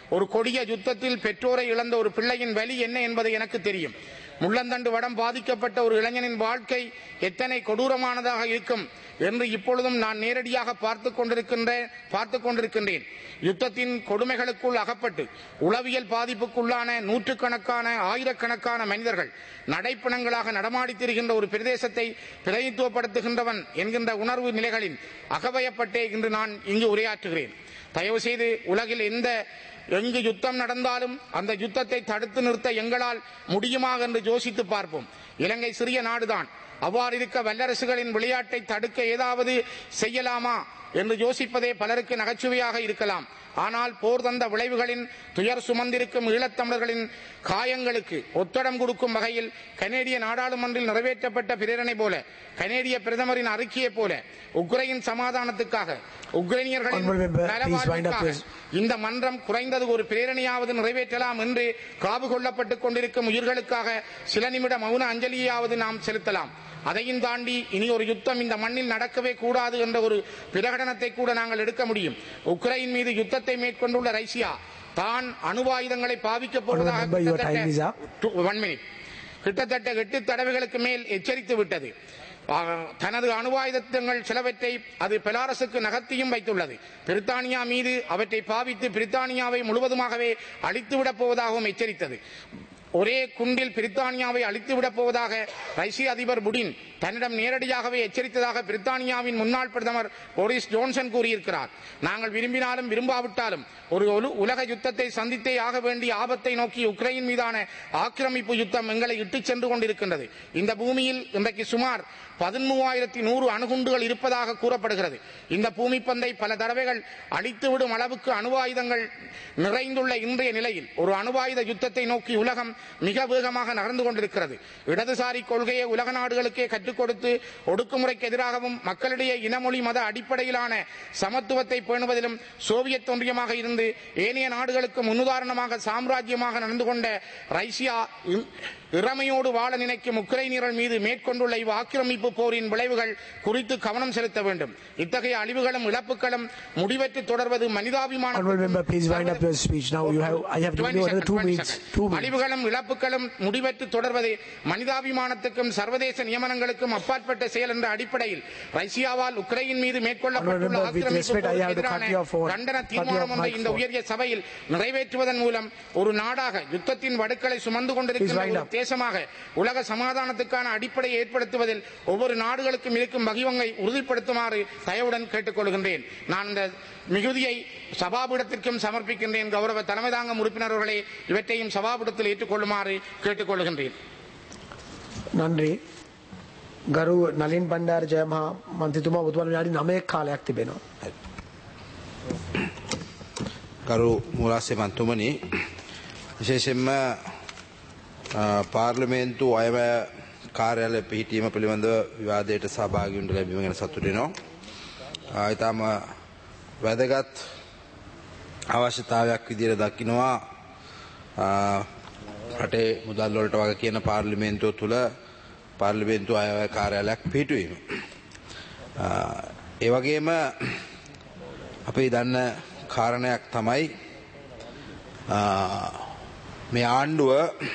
ஒரு கொடிய யுத்தத்தில் பெற்றோரை இழந்த ஒரு பிள்ளையின் வலி என்ன என்பது எனக்கு தெரியும். முள்ளந்தண்டு வடம் பாதிக்கப்பட்ட ஒரு இளைஞனின் வாழ்க்கை எத்தனை கொடூரமானதாக இருக்கும் என்று இப்பொழுதும் நான் நேரடியாக பார்த்து கொண்டிருக்கின்றேன் பார்த்து கொண்டிருக்கின்றேன் யுத்தத்தின் கொடுமைகளுக்குள் அகப்பட்டு உளவியல் பாதிப்புக்குள்ளான நூற்றுக்கணக்கான ஆயிரக்கணக்கான மனிதர்கள் நடைப்பணங்களாக நடமாடி திரிகின்ற ஒரு பிரதேசத்தை பிரதிநிதித்துவப்படுத்துகின்றவன் என்கின்ற உணர்வு நிலைகளின் அகவயப்பட்டே இன்று நான் இங்கு உரையாற்றுகிறேன். தயவு செய்து உலகில் எந்த எங்கு யுத்தம் நடந்தாலும் அந்த யுத்தத்தை தடுத்து நிறுத்த எங்களால் முடியுமா என்று யோசித்து பார்ப்போம். இலங்கை சிறிய நாடுதான். அவ்வாறு இருக்க வல்லரசுகளின் விளையாட்டை தடுக்க ஏதாவது செய்யலாமா என்று யோசிப்பதே பலருக்கு நகைச்சுவையாக இருக்கலாம். ஆனால் போர் தந்த விளைவுகளின் துயர் சுமந்திருக்கும் ஈழத்தமிழர்களின் காயங்களுக்கு ஒத்தடம் கொடுக்கும் வகையில் கனேடிய நாடாளுமன்றில் நிறைவேற்றப்பட்ட பிரேரணை போல, கனேடிய பிரதமரின் அறிக்கையை போல உக்ரைன் சமாதானத்துக்காக, உக்ரைனியர்களின் நலவாழ்வுக்காக இந்த மன்றம் குறைந்தது ஒரு பிரேரணையாவது நிறைவேற்றலாம் என்று காவு கொள்ளப்பட்டுக் கொண்டிருக்கும் உயிர்களுக்காக சில நிமிட மௌன அஞ்சலியாவது நாம் செலுத்தலாம். அதையும் தாண்டி இனி ஒரு யுத்தம் இந்த மண்ணில் நடக்கவே கூடாது என்ற ஒரு பிரகடனத்தை கூட நாங்கள் எடுக்க முடியும். உக்ரைன் மீது யுத்தத்தை மேற்கொண்டுள்ள ரஷ்யா தான் அணுவாயுதங்களை பாவிக்கப் போவதாக கிட்டத்தட்ட எட்டு தடவைகளுக்கு மேல் எச்சரித்து விட்டது. தனது அணுவாயுதங்கள் சிலவற்றை அது பெலாரசுக்கு நகர்த்தியும் வைத்துள்ளது. பிரித்தானியா மீது அவற்றை பாவித்து பிரித்தானியாவை முழுவதுமாகவே அழித்துவிடப் போவதாகவும் எச்சரித்தது. ஒரே குண்டில் பிரித்தானியாவை அழித்துவிடப் போவதாக ரஷ்ய அதிபர் புடின் தன்னிடம் நேரடியாகவே எச்சரித்ததாக பிரித்தானியாவின் முன்னாள் பிரதமர் போரிஸ் ஜோன்சன் கூறியிருக்கிறார். நாங்கள் விரும்பினாலும் விரும்பாவிட்டாலும் ஒரு உலக யுத்தத்தை சந்தித்தே ஆக வேண்டிய ஆபத்தை நோக்கி உக்ரைன் மீதான ஆக்கிரமிப்பு யுத்தம் எங்களை இட்டுச் சென்று கொண்டிருக்கின்றது. இந்த பூமியில் இன்றைக்கு சுமார் பதிமூவாயிரத்தி நூறு அணுகுண்டுகள் இருப்பதாக கூறப்படுகிறது. இந்த பூமி பந்தை பல தடவைகள் அழித்துவிடும் அளவுக்கு அணுவாயுதங்கள் நிறைந்துள்ள இன்றைய நிலையில் ஒரு அணுவாயுத யுத்தத்தை நோக்கி உலகம் மிக வேகமாக நகர்ந்து கொண்டிருக்கிறது. இடதுசாரி கொள்கையை உலக நாடுகளுக்கே கற்றுக் கொடுத்து ஒடுக்குமுறைக்கு எதிராகவும் மக்களிடையே இனமொழி மத அடிப்படையிலான சமத்துவத்தை பேணுவதிலும் சோவியத் ஒன்றியமாக இருந்து ஏனைய நாடுகளுக்கு முன்னுதாரணமாக சாம்ராஜ்யமாக நடந்து கொண்ட ரஷ்யா இறமையோடு வாழ நினைக்கும் உக்ரைனியர்கள் மீது மேற்கொண்டுள்ள இவ் ஆக்கிரமிப்பு போரின் விளைவுகள் குறித்து கவனம் செலுத்த வேண்டும். இத்தகைய அழிவுகளும் இழப்புகளும் முடிவற்று தொடர்வது மனிதாபிமான அழிவுகளும் இழப்புகளும் முடிவற்று தொடர்வது மனிதாபிமானத்துக்கும் சர்வதேச நியமனங்களுக்கும் அப்பாற்பட்ட செயல் என்ற அடிப்படையில் ரஷ்யாவால் உக்ரைன் மீது மேற்கொள்ளப்பட்டுள்ள ஆக்கிரமிப்பு எதிரான கண்டன தீர்மானம் ஒன்றை இந்த உயரிய சபையில் நிறைவேற்றுவதன் மூலம் ஒரு நாடாக யுத்தத்தின் வடுக்களை சுமந்து கொண்டிருக்கின்ற தேசமாக உலக சமாதானத்துக்கான அடிப்படையை ஏற்படுத்துவதில் ஒவ்வொரு நாடுகளுக்கும் இருக்கும் வகிவங்கை உறுதிப்படுத்துமாறு தயவுடன் கேட்டுக்கொள்கின்றேன். நான் இந்த மிகுதியை சபாபீடத்திற்கும் சமர்ப்பிக்கின்றேன். கௌரவ தலைமை தாங்கும் உறுப்பினர்களே, இவற்றையும் சபாபீடத்தில் ஏற்றுக்கொள்ளுமாறு கேட்டுக்கொள்கின்றேன். நன்றி. ගරු නලින් බණ්ඩාර ජයමහා මන්ත්‍රීතුමා ඔබතුමාට විනාඩි නවයක් කාලයක් තිබෙනවා. ගරු මුරාසේ මන්තුමනි, විශේෂයෙන්ම පාර්ලිමේන්තු අයවැය කාර්යාලය පිහිටීම පිළිබඳව විවාදයට සහභාගී වුණ ලැබීම ගැන සතුටු වෙනවා. ඊටම වැදගත් අවශ්‍යතාවයක් විදිහට දකිනවා රටේ මුදල් වලට වග කියන පාර්ලිමේන්තුව තුළ පාර්ලිමේන්තු අයවැය කාර්යාලයක් පිහිටුවීම. ඒ වගේම අපි දන්න කාරණයක් තමයි මේ ආණ්ඩුව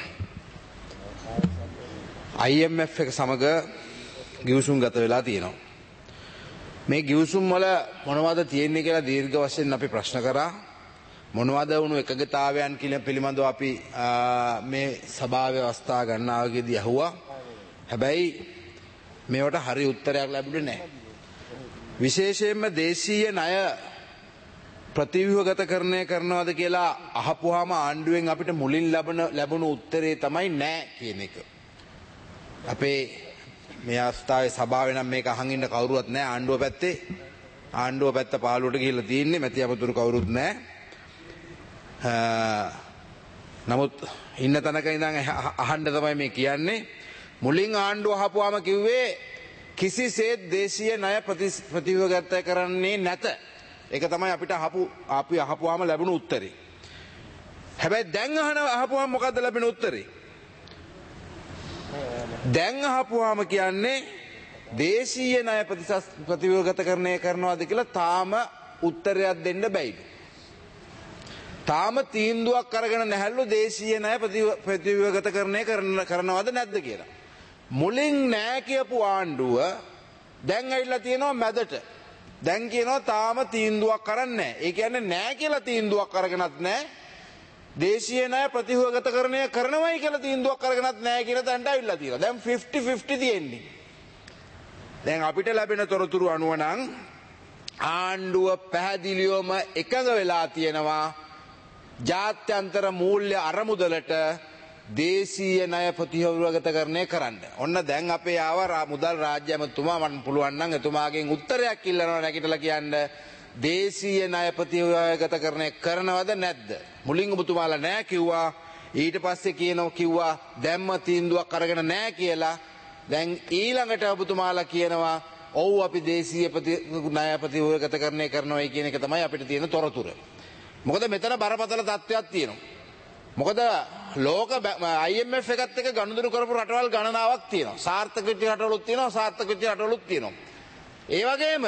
I M F එක සමග ගිවිසුම් ගත වෙලා තියෙනවා. මේ ගිවිසුම් වල මොනවද තියෙන්නේ කියලා දීර්ඝ වශයෙන් අපි ප්‍රශ්න කරා. මොනවද වුණු එකගතාවයන් කියලා පිළිබඳව අපි මේ සභාවේ අවස්ථා ගණනාවකදී අහුවා. හැබැයි මේවට හරි උත්තරයක් ලැබුණේ නැහැ. විශේෂයෙන්ම දේශීය ණය ප්‍රතිව්‍යුහගතකරණය කරනවද කියලා අහපුවාම ආණ්ඩුවෙන් අපිට මුලින් ලැබෙන ලැබුණු උත්තරේ තමයි නැහැ කියන එක. අපේ මේ අවස්ථාවේ සභාවේ නම් මේක අහන් ඉන්න කවුරුවත් නැහැ ආණ්ඩුව පැත්තේ. ආණ්ඩුව පැත්ත පාළුවට ගිහිල්ලා තියෙන්නේ, මැති අපතුරු කවුරුත් නැහැ. නමුත් ඉන්න තැනක ඉඳන් අහන්න තමයි මේ කියන්නේ. මුලින් ආණ්ඩුව අහපුවාම කිව්වේ කිසිසේත් දේශීය ණය ප්‍රතිව්‍යුහගත කරන්නේ නැත. ඒක තමයි අපිට අහපු අපි අහපුවාම ලැබුණු උත්තරේ. හැබැයි දැන් අහන අහපුවාම මොකද්ද ලැබෙන උත්තරේ? දැන් අහපුවාම කියන්නේ දේශීය ණය ප්‍රතිව්‍යුහගතකරණය කරනවාද කියලා තාම උත්තරයක් දෙන්න බැයිලු. තාම තීන්දුවක් අරගෙන නැහැලු දේශීය ණය ප්‍රතිව්‍යුහගතකරණය කරනවද නැද්ද කියලා. මුලින් නෑ කියපු ආණ්ඩුව දැන් ඇවිල්ලා තියෙනවා මැදට. දැන් කියනවා තාම තීන්දුවක් කරන්නේ නැහැ. ඒ කියන්නේ නෑ කියලා තීන්දුවක් අරගෙනත් නැහැ. දේශීය ණය ප්‍රතිව්‍යුහගතකරණය කරනවයි කියලා තීන්දුවක් අරගෙනත් නැහැ කියලා දැන්ට ඇවිල්ලා තියෙනවා. දැන් ෆිෆ්ටි ෆිෆ්ටි තියෙන්නේ. දැන් අපිට ලැබෙන තොරතුරු අනුව නම් ආණ්ඩුව පැහැදිලිවම එකඟ වෙලා තියෙනවා ජාත්‍යන්තර මූල්‍ය අරමුදලට දේශීය ණය ප්‍රතිව්‍යුහගතකරණය කරන්න. ඔන්න දැන් අපේ ආව මුදල් රාජ්‍ය ඇමතුමා මට පුළුවන් නම් එතුමාගෙන් උත්තරයක් ඉල්ලනවා නැගිටලා කියන්න දේශීය ණය ප්‍රතිව්‍යුහගතකරණය කරනවද නැද්ද? මුලින් ඔබතුමාලා නෑ කිව්වා. ඊට පස්සේ කියනවා කිව්වා දැම්ම තීන්දුවක් අරගෙන නෑ කියලා. දැන් ඊළඟට ඔබතුමාලා කියනවා ඔව් අපි දේශීය ණය ප්‍රතිව්‍යුහගතකරණය කරනවායි කියන එක තමයි අපිට තියෙන තොරතුර. මොකද මෙතන බරපතල තත්ත්වයක් තියෙනවා. මොකද ලෝක I M F එකත් එක්ක ගනුදෙනු කරපු රටවල් ගණනාවක් තියෙනවා. සාර්ථක වෙච්ච රටවලුත් තියෙනවා, සාර්ථක වෙච්ච රටවලුත් තියෙනවා. ඒ වගේම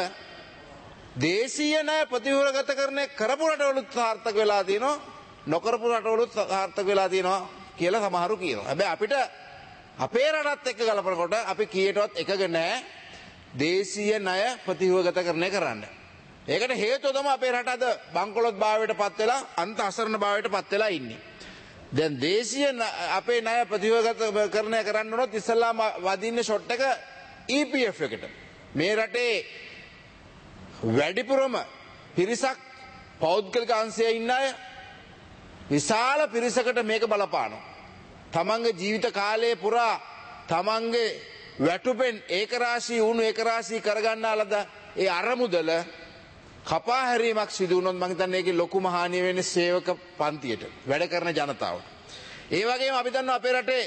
දේශීය ණය ප්‍රතිව්‍යුහගතකරණය කරපු රටවලුත් සාර්ථක වෙලා තියෙනවා, නොකරපු රටවලුත් සාර්ථක වෙලා තියෙනවා කියලා සමහරු කියනවා. හැබැයි අපිට අපේ රටත් එක්ක ගලපනකොට අපි කීයටවත් එකග නැහැ දේශීය ණය ප්‍රතිව්‍යුහගතකරණය කරන්න. ඒකට හේතුව තමයි අපේ රට අද බංකොලොත් භාවයට පත් වෙලා අන්ත අසරණ භාවයට පත් වෙලා ඉන්නේ. දැන් දේශීය අපේ ණය ප්‍රතිව්‍යුහගතකරණය කරන්න උනොත් ඉස්සල්ලාම වදින්න ෂොට් එක E P F එකට. මේ රටේ වැඩිපුරම පිරිසක් පෞද්ගලික අංශයේ ඉන්න අය විශාල පිරිසකට මේක බලපානවා. තමන්ගේ ජීවිත කාලය පුරා තමන්ගේ වැටුපෙන් ඒකරාශී වුණු ඒකරාශී කරගන්නාලද ඒ අරමුදල කපා හැරීමක් සිදු වුණොත් මම හිතන්නේ ඒකේ ලොකුම හානිය වෙන්නේ සේවක පන්තියට වැඩ කරන ජනතාවට. ඒ වගේම අපි දන්නවා අපේ රටේ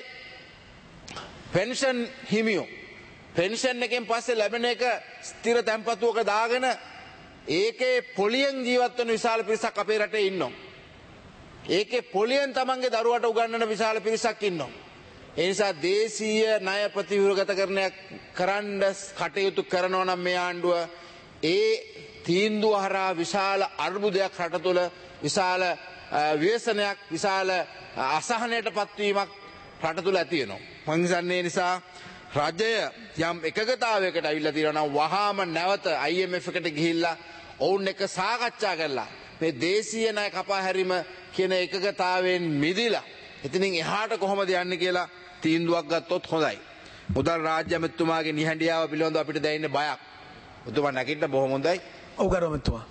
පෙන්ෂන් හිමියෝ පෙන්ෂන් එකෙන් පස්සේ ලැබෙන එක ස්ථිර තැන්පතුවක දාගෙන ඒකේ පොලියෙන් ජීවත් වෙන විශාල පිරිසක් අපේ රටේ ඉන්නවා. ඒකේ පොලියෙන් තමන්ගේ දරුවට උගන්වන විශාල පිරිසක් ඉන්නවා. ඒ නිසා දේශීය ණය ප්‍රතිව්‍යුහගතකරණය කරන්න කටයුතු කරනවා නම් මේ ආණ්ඩුව ඒ තීන්දුව හරහා විශාල අර්බුදයක් රට තුළ විශාල ව්‍යසනයක් විශාල අසහනයට පත්වීමක් රට තුළ ඇති වෙනවා. මම හිතන්නේ නිසා රජය යම් එකගතාවයකට අවිල්ලා තියෙනවා නම් වහාම නැවත I M F එකට ගිහිල්ලා ඔවුන් එක්ක සාකච්ඡා කරලා මේ දේශීය ණය කපා හැරීම කියන එකගතාවයෙන් මිදිලා එතනින් එහාට කොහොමද යන්නේ කියලා තීන්දුවක් ගත්තොත් හොඳයි. මුදල් රාජ්‍ය ඇමතුමාගේ නිහඬියාව පිළිබඳව අපිට දැනෙන බයක්. ඔබතුමා නැගිට බොහොම හොඳයි. ඔව් ගරුමතුමා.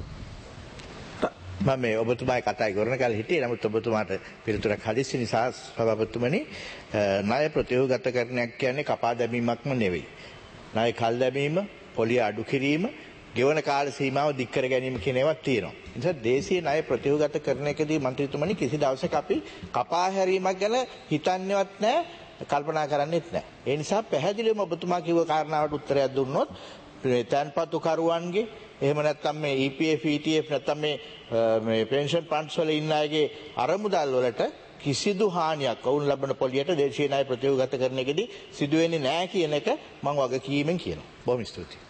මම මේ ඔබතුමායි කතා කරන කාලේ හිටියේ. නමුත් ඔබතුමාට පිළිතුරක් හදිස්සි නිසා සභාපතිතුමනි ණය ප්‍රතිව්‍යුහගතකරණයක් කියන්නේ කපා දැමීමක්ම නෙවෙයි. ණය කල් දැමීම, පොලිය අඩු කිරීම, ගෙවන කාල සීමාව දික් කර ගැනීම කියන ඒවා තියෙනවා. ඒ නිසා දේශීය ණය ප්‍රතිව්‍යුහගතකරණයකදී මන්ත්‍රීතුමනි කිසි දවසක අපි කපා හැරීමක් ගැන හිතන්නේවත් නැහැ, කල්පනා කරන්නේත් නැහැ. ඒ නිසා පැහැදිලිවම ඔබතුමා කිව්ව කාරණාවට උත්තරයක් දුන්නොත් තැන්පතු කරුවන්ගේ එහෙම නැත්නම් මේ E P F E T F නැත්නම් මේ මේ පෙන්ෂන් ෆන්ඩ්ස් වල ඉන්න අයගේ අරමුදල් වලට කිසිදු හානියක් වුන් ලබන පොලියට දේශීය ණය ප්‍රතිව්‍යුහගතකරණයකදී සිදු වෙන්නේ නැහැ කියන එක මම වගකීමෙන් කියනවා. බොහොම ස්තුතියි.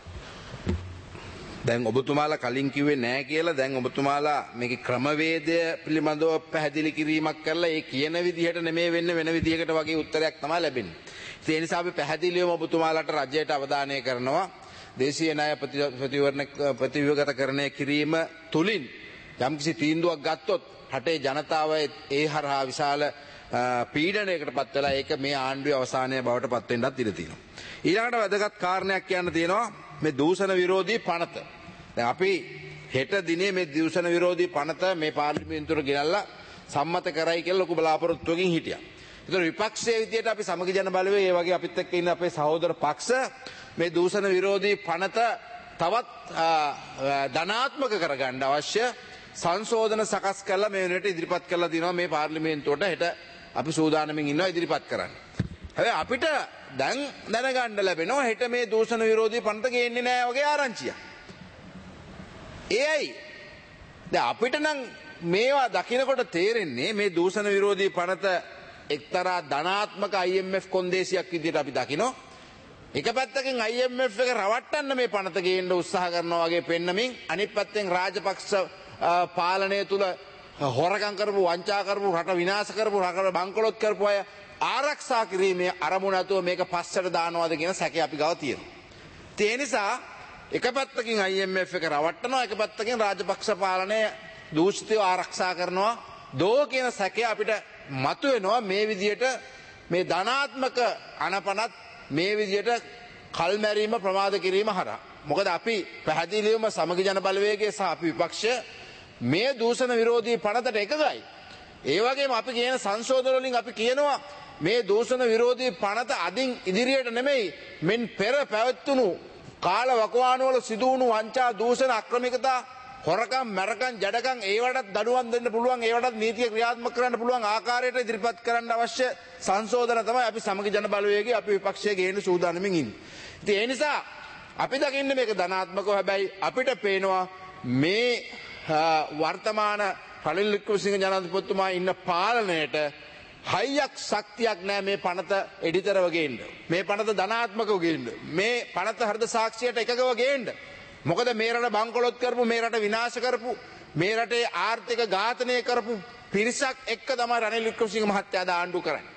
දැන් ඔබතුමාලා කලින් කිව්වේ නැහැ කියලා දැන් ඔබතුමාලා මේකේ ක්‍රමවේදය පිළිබඳව පැහැදිලි කිරීමක් කරලා ඒ කියන විදිහට නෙමෙයි වෙන්නේ වෙන විදිහකට වගේ උත්තරයක් තමයි ලැබෙන්නේ. ඒ නිසා අපි පැහැදිලිවම ඔබතුමාලාට රජයට අවධානය කරනවා දේශීය ණය ප්‍රතිව්‍යුහගතකරණය කිරීම තුලින් යම්කිසි තීන්දුවක් ගත්තොත් රටේ ජනතාව ඒ හරහා විශාල පීඩනයකට පත් වෙලා ඒක මේ ආණ්ඩුවේ අවසානයේ බවට පත් වෙන්නත් ඉඩ තියෙනවා. ඊළඟට වැදගත් කාරණයක් කියන්න තියෙනවා මේ දූෂණ විරෝධී පනත. දැන් අපි හෙට දිනේ මේ දූෂණ විරෝධී පනත මේ පාර්ලිමේන්තුවට ගෙනල්ලා සම්මත කරයි කියලා ලොකු බලාපොරොත්තුවකින් හිටියා. ඒතර විපක්ෂයේ විදියට අපි සමගි ජන බලවේගය ඒ වගේ අපිත් එක්ක ඉන්න අපේ සහෝදර පක්ෂ මේ දූෂණ විරෝධී පනත තවත් ධනාත්මක කරගන්න අවශ්‍ය සංශෝධන සකස් කරලා මේ වෙනට ඉදිරිපත් කරලා දිනවා මේ පාර්ලිමේන්තුවට හෙට අපි සූදානමින් ඉන්නවා ඉදිරිපත් කරන්න. හැබැයි අපිට දැන් දැනගන්න ලැබෙනවා හෙට මේ දූෂණ විරෝධී පනත ගේන්නේ නැහැ වගේ ආරංචියක්. ඒයි දැන් අපිට නම් මේවා දකිනකොට තේරෙන්නේ මේ දූෂණ විරෝධී පනත එක්තරා ධනාත්මක I M F කොන්දේසියක් විදිහට අපි දකිනවා. එක පැත්තකින් I M F එක රවට්ටන්න මේ පනත ගේන්න උත්සාහ කරනවා වගේ පෙන්නමින් අනිත් පැත්තෙන් රාජපක්ෂ පාලනය තුල හොරකම් කරපු වංචා කරපු රට විනාශ කරපු රට බංකොලොත් කරපු අය ආරක්ෂා කිරීමේ අරමුණ නැතුව මේක පස්සට දානවාද කියන සැකය අපි ගාව තියෙනවා. ඒ නිසා එක පැත්තකින් I M F එක රවට්ටනවා එක පැත්තකින් රාජපක්ෂ පාලනය දූෂිතව ආරක්ෂා කරනවා දෝ කියන සැකය අපිට මතුවෙනවා මේ විදියට මේ ධනාත්මක අනපනත් මේ විදියට කල්මැරීම ප්‍රමාද කිරීම හරහා. මොකද අපි පැහැදිලිවම සමගි ජන බලවේගයේ සහ අපි විපක්ෂය මේ දූෂණ විරෝධී පනතට එකගයි. ඒ වගේම අපි කියන සංශෝධන වලින් අපි කියනවා මේ දූෂණ විරෝධී පනත අදින් ඉදිරියට නෙමෙයි මෙන් පෙර පැවැත්වුණු කාල වකවානුවල සිදු වුණු වංචා දූෂණ අක්‍රමිකතා හොරකම් මරකම් ජඩකම් ඒවටත් දඩුවම් දෙන්න පුළුවන් ඒවටත් නීතිය ක්‍රියාත්මක කරන්න පුළුවන් ආකාරයට ඉදිරිපත් කරන්න අවශ්‍ය සංශෝධන තමයි අපි සමගි ජන බලවේගයේ අපි විපක්ෂයේ ගේන්න සූදානමින් ඉන්නේ. ඉතින් ඒ නිසා අපි දකින්නේ මේක ධනාත්මකව හැබැයි අපිට පේනවා මේ වර්තමාන රනිල් වික්‍රමසිංහ ජනාධිපතිතුමා ඉන්න පාලනයට හයියක් ශක්තියක් නැහැ මේ පනත එඩිතරව ගේන්න. මේ පනත ධනාත්මකව ගේන්න. මේ පනත හෘද සාක්ෂියට එකගව ගේන්න. මොකද මේ රට බංකොලොත් කරපු මේ රට විනාශ කරපු මේ රටේ ආර්ථික ඝාතනය කරපු පිරිසක් එක්ක තමයි රනිල් වික්‍රමසිංහ මහත්තයා ආණ්ඩු කරන්නේ.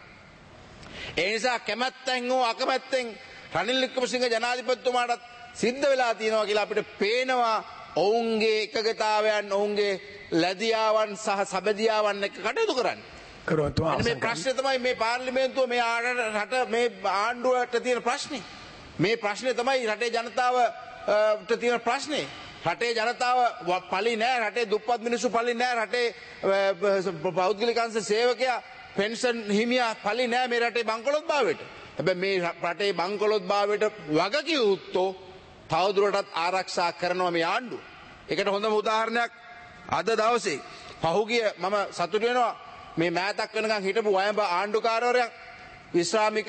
ඒ නිසා කැමැත්තෙන් හෝ අකමැත්තෙන් රනිල් වික්‍රමසිංහ ජනාධිපතිතුමාට සිද්ධ වෙලා තියෙනවා කියලා අපිට පේනවා ඔවුන්ගේ එකගතාවයන් ඔවුන්ගේ ලැදියාවන් සහ සබැදියාවන් එක්ක කටයුතු කරන්නේ. මේ ප්‍රශ්නේ තමයි මේ පාර්ලිමේන්තුව මේ රට මේ ආණ්ඩුවට තියෙන ප්‍රශ්නේ. මේ ප්‍රශ්නේ තමයි රටේ ජනතාවට තියෙන ප්‍රශ්නේ. රටේ ජනතාව පලි නෑ රටේ දුප්පත් මිනිස්සු පලි නෑ රටේ පෞද්ගලික අංශ සේවකයා පෙන්ෂන් හිමියා පලි නෑ මේ රටේ බංකොලොත් භාවයට. හැබැයි මේ රටේ බංකොලොත් භාවයට වගකිය යුත්තෝ තවදුරටත් ආරක්ෂා කරනවා මේ ආණ්ඩුව. ඒකට හොඳම උදාහරණයක් අද දවසේ පහුගිය මම සතුටු වෙනවා මේ මෑතක් වෙනකන් හිටපු වයඹ ආණ්ඩුකාරවරයා විශ්‍රාමික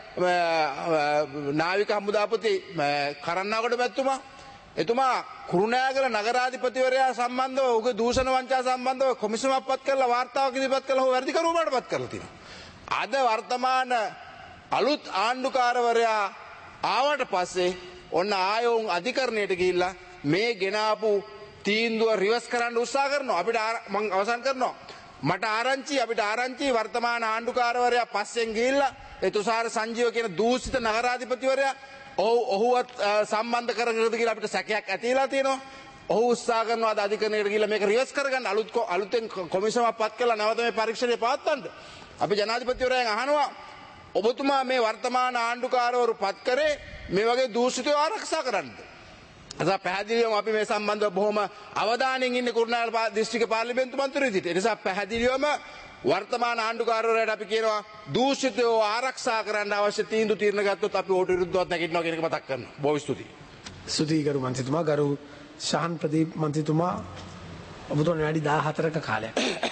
නාවික හමුදාපති කරන්නාගොඩ මැතිතුමා එතුමා කුරුණෑගල නගරාධිපතිවරයා සම්බන්ධව ඔහුගේ දූෂණ වංචා සම්බන්ධව කොමිසමක් පත් කරලා වාර්තාවක් ඉදිරිපත් කරලා ඔහු වැඩිකරුවාට පත් කරලා තිනවා. අද වර්තමාන අලුත් ආණ්ඩුකාරවරයා ආවට පස්සේ ඔන්න ආයෝන් අධිකරණයට ගිහිල්ලා මේ ගෙනාපු තීන්දුව රිවර්ස් කරන්න උත්සාහ කරනවා. අපිට මම අවසන් කරනවා. මට ආරංචි අපිට ආරංචි වර්තමාන ආණ්ඩුකාරවරයා පස්සෙන් ගිහිල්ලා ඒ තුෂාර සංජීව කියන දූෂිත නගරාධිපතිවරයා ඔහු ඔහුවත් සම්බන්ධ කරගෙනද කියලා අපිට සැකයක් ඇතිලා තියෙනවා. ඔහු උත්සාහ කරනවා අද අධිකරණයට ගිහිල්ලා මේක රිවර්ස් කරගන්න අලුත් අලුතෙන් කොමිසමක් පත් කරලා නැවත මේ පරීක්ෂණය පවත්වන්න. අපි ජනාධිපතිවරයාගෙන් අහනවා ඔබතුමා මේ වර්තමාන ආණ්ඩුකාරවරු පත් කරේ මේ වගේ දූෂිතව ආරක්ෂා කරන්නද? අද පැහැදිලිවම අපි මේ සම්බන්ධව බොහොම අවධානයෙන් ඉන්නේ කුරුණෑගල දිස්ත්‍රික්ක පාර්ලිමේන්තු මන්ත්‍රී විදිහට. ඒ නිසා පැහැදිලිවම වර්තමාන ආණ්ඩුකාරවරයාට අපි කියනවා දූෂිතව ආරක්ෂා කරන්න අවශ්‍ය තීන්දුව తీරන ගත්තොත් අපි ඕට විරුද්ධවත් නැගිටිනවා කියන එක මතක් කරනවා. බොහොම ස්තුතියි. ස්තුතියි ගරු මන්ත්‍රීතුමා. ගරු ශාන් ප්‍රදීප් මන්ත්‍රීතුමා ඔබතුමා වැඩි දාහතරක කාලයක්.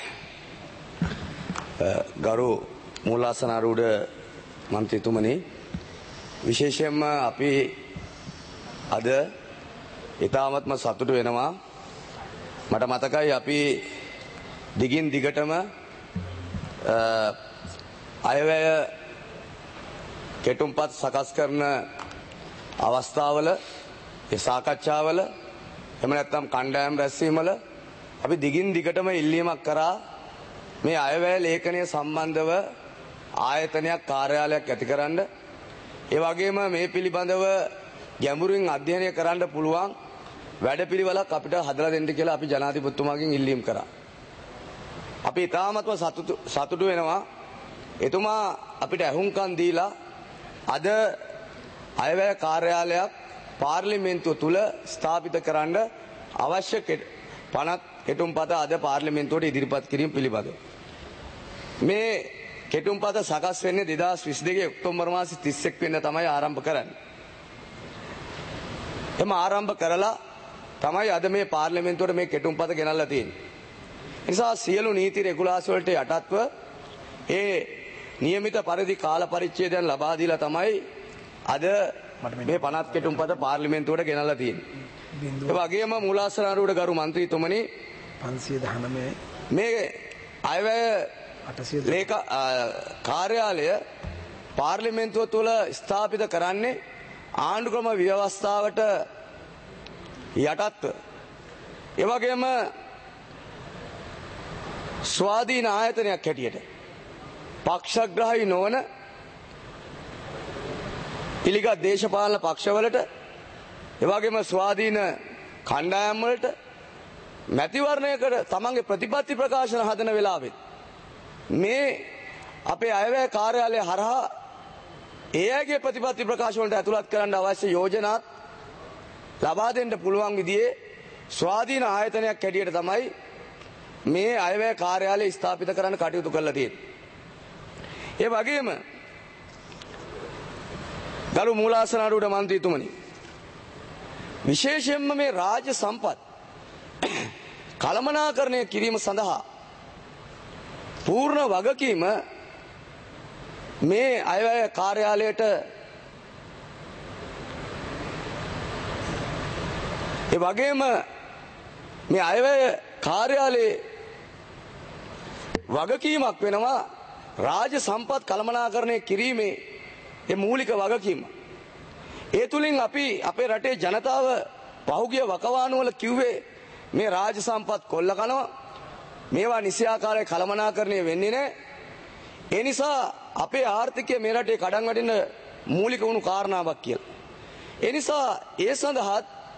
ගරු මූලාසනාරූඪ මන්ත්‍රීතුමනි විශේෂයෙන්ම අපි අද ඉතාමත්ම සතුටු වෙනවා. මට මතකයි අපි දිගින් දිගටම අයවැය කෙටුම්පත් සකස් කරන අවස්ථාවල ඒ සාකච්ඡාවල එහෙම නැත්නම් කණ්ඩායම් රැස්වීමවල අපි දිගින් දිගටම ඉල්ලීමක් කරා මේ අයවැය ලේඛනය සම්බන්ධව ආයතනයක් කාර්යාලයක් ඇතිකරන්න ඒ වගේම මේ පිළිබඳව ගැඹුරින් අධ්‍යයනය කරන්න පුළුවන් වැඩපිළිවෙලක් අපිට හදලා දෙන්න කියලා අපි ජනාධිපතිතුමාගෙන් ඉල්ලීම් කරා. අපි ඉතාමත්ම සතුටු සතුටු වෙනවා එතුමා අපිට ඇහුම්කන් දීලා අද අයවැය කාර්යාලයක් පාර්ලිමේන්තුව තුල ස්ථාපිත කරන්න අවශ්‍ය පනත් කෙටුම්පත අද පාර්ලිමේන්තුවට ඉදිරිපත් කිරීම පිළිබඳව. මේ කෙටුම්පත සකස් වෙන්නේ දෙදාස් විසි දෙකේ ඔක්තෝබර් මාසේ තිස් එක් වෙනිදා තමයි ආරම්භ කරන්නේ. එම ආරම්භ කරලා තමයි අද මේ පාර්ලිමේන්තුවට මේ කෙටුම්පත ගෙනල්ලා තියෙන්නේ. ඒ නිසා සියලු නීති රෙගුලාසි වලට යටත්ව ඒ નિયમિત පරිදි කාල පරිච්ඡේදයන් ලබා දීලා තමයි අද මේ පනත් කෙටුම්පත පාර්ලිමේන්තුවට ගෙනල්ලා තියෙන්නේ. ඒ වගේම මූලාසනාරූඪ ගරු මන්ත්‍රීතුමනි පන්සිය දහනවය මේ අයවැය ලේක කාර්යාලය පාර්ලිමේන්තුව තුළ ස්ථාපිත කරන්නේ ආණ්ඩුක්‍රම ව්‍යවස්ථාවට යටත්ව. ඒ වගේම ස්වාධීන ආයතනයක් හැටියට පක්ෂග්‍රාහී නොවන පිළිගත් දේශපාලන පක්ෂවලට එවැගේම ස්වාධීන කණ්ඩායම් වලට මැතිවරණයකට තමන්ගේ ප්‍රතිපත්ති ප්‍රකාශන හදන වෙලාවෙත් මේ අපේ අයවැය කාර්යාලය හරහා ඒ අයගේ ප්‍රතිපත්ති ප්‍රකාශ වලට ඇතුළත් කරන්න අවශ්‍ය යෝජනාත් ලබා දෙන්න පුළුවන් විදිහේ ස්වාධීන ආයතනයක් හැටියට තමයි මේ අයවැය කාර්යාලය ස්ථාපිත කරන්න කටයුතු කරලා තියෙන්නේ. ඒ වගේම ගරු මූලාසනාරූඪ මන්ත්‍රීතුමනි විශේෂයෙන්ම මේ රාජ්‍ය සම්පත් කළමනාකරණය කිරීම සඳහා පූර්ණ වගකීම මේ අයවැය කාර්යාලයට ඒ වගේම මේ අයවැය කාර්යාලයේ වගකීමක් වෙනවා රාජ්‍ය සම්පත් කළමනාකරණය කිරීමේ ඒ මූලික වගකීම. ඒ තුලින් අපි අපේ රටේ ජනතාව පහුගිය වකවානු වල කිව්වේ මේ රාජ්‍ය සම්පත් කොල්ල කනවා මේවා නිසියාකාරයේ කළමනාකරණය වෙන්නේ නැහැ. ඒ නිසා අපේ ආර්ථිකය මේ රටේ කඩන් වැටෙන මූලික වුණු කාරණාවක් කියලා. ඒ නිසා ඒ සඳහා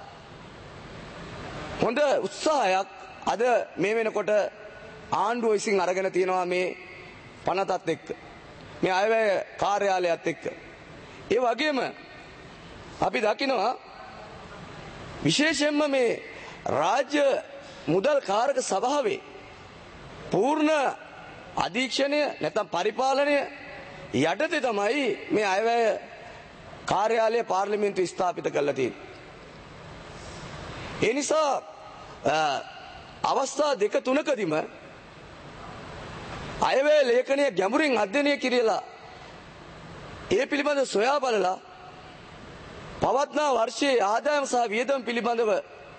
හොඳ උත්සාහයක් අද මේ වෙනකොට ආණ්ඩුව විසින් අරගෙන තියෙනවා මේ පනතත් එක්ක මේ අයවැය කාර්යාලයත් එක්ක. ඒ වගේම අපි දකිනවා විශේෂයෙන්ම මේ රාජ්‍ය මුදල් කාරක සභාවේ පූර්ණ අධීක්ෂණය නැත්නම් පරිපාලනය යටතේ තමයි මේ අයවැය කාර්යාලය පාර්ලිමේන්තුව ස්ථාපිත කරලා තියෙන්නේ. ඒ නිසා අවස්ථා දෙක තුනකදීම අයවැය ලේඛනය ගැඹුරින් අධ්‍යයනය කිරීලා ඒ පිළිබඳ සොයා බලලා පවත්නා වර්ෂයේ ආදායම් සහ වියදම් පිළිබඳව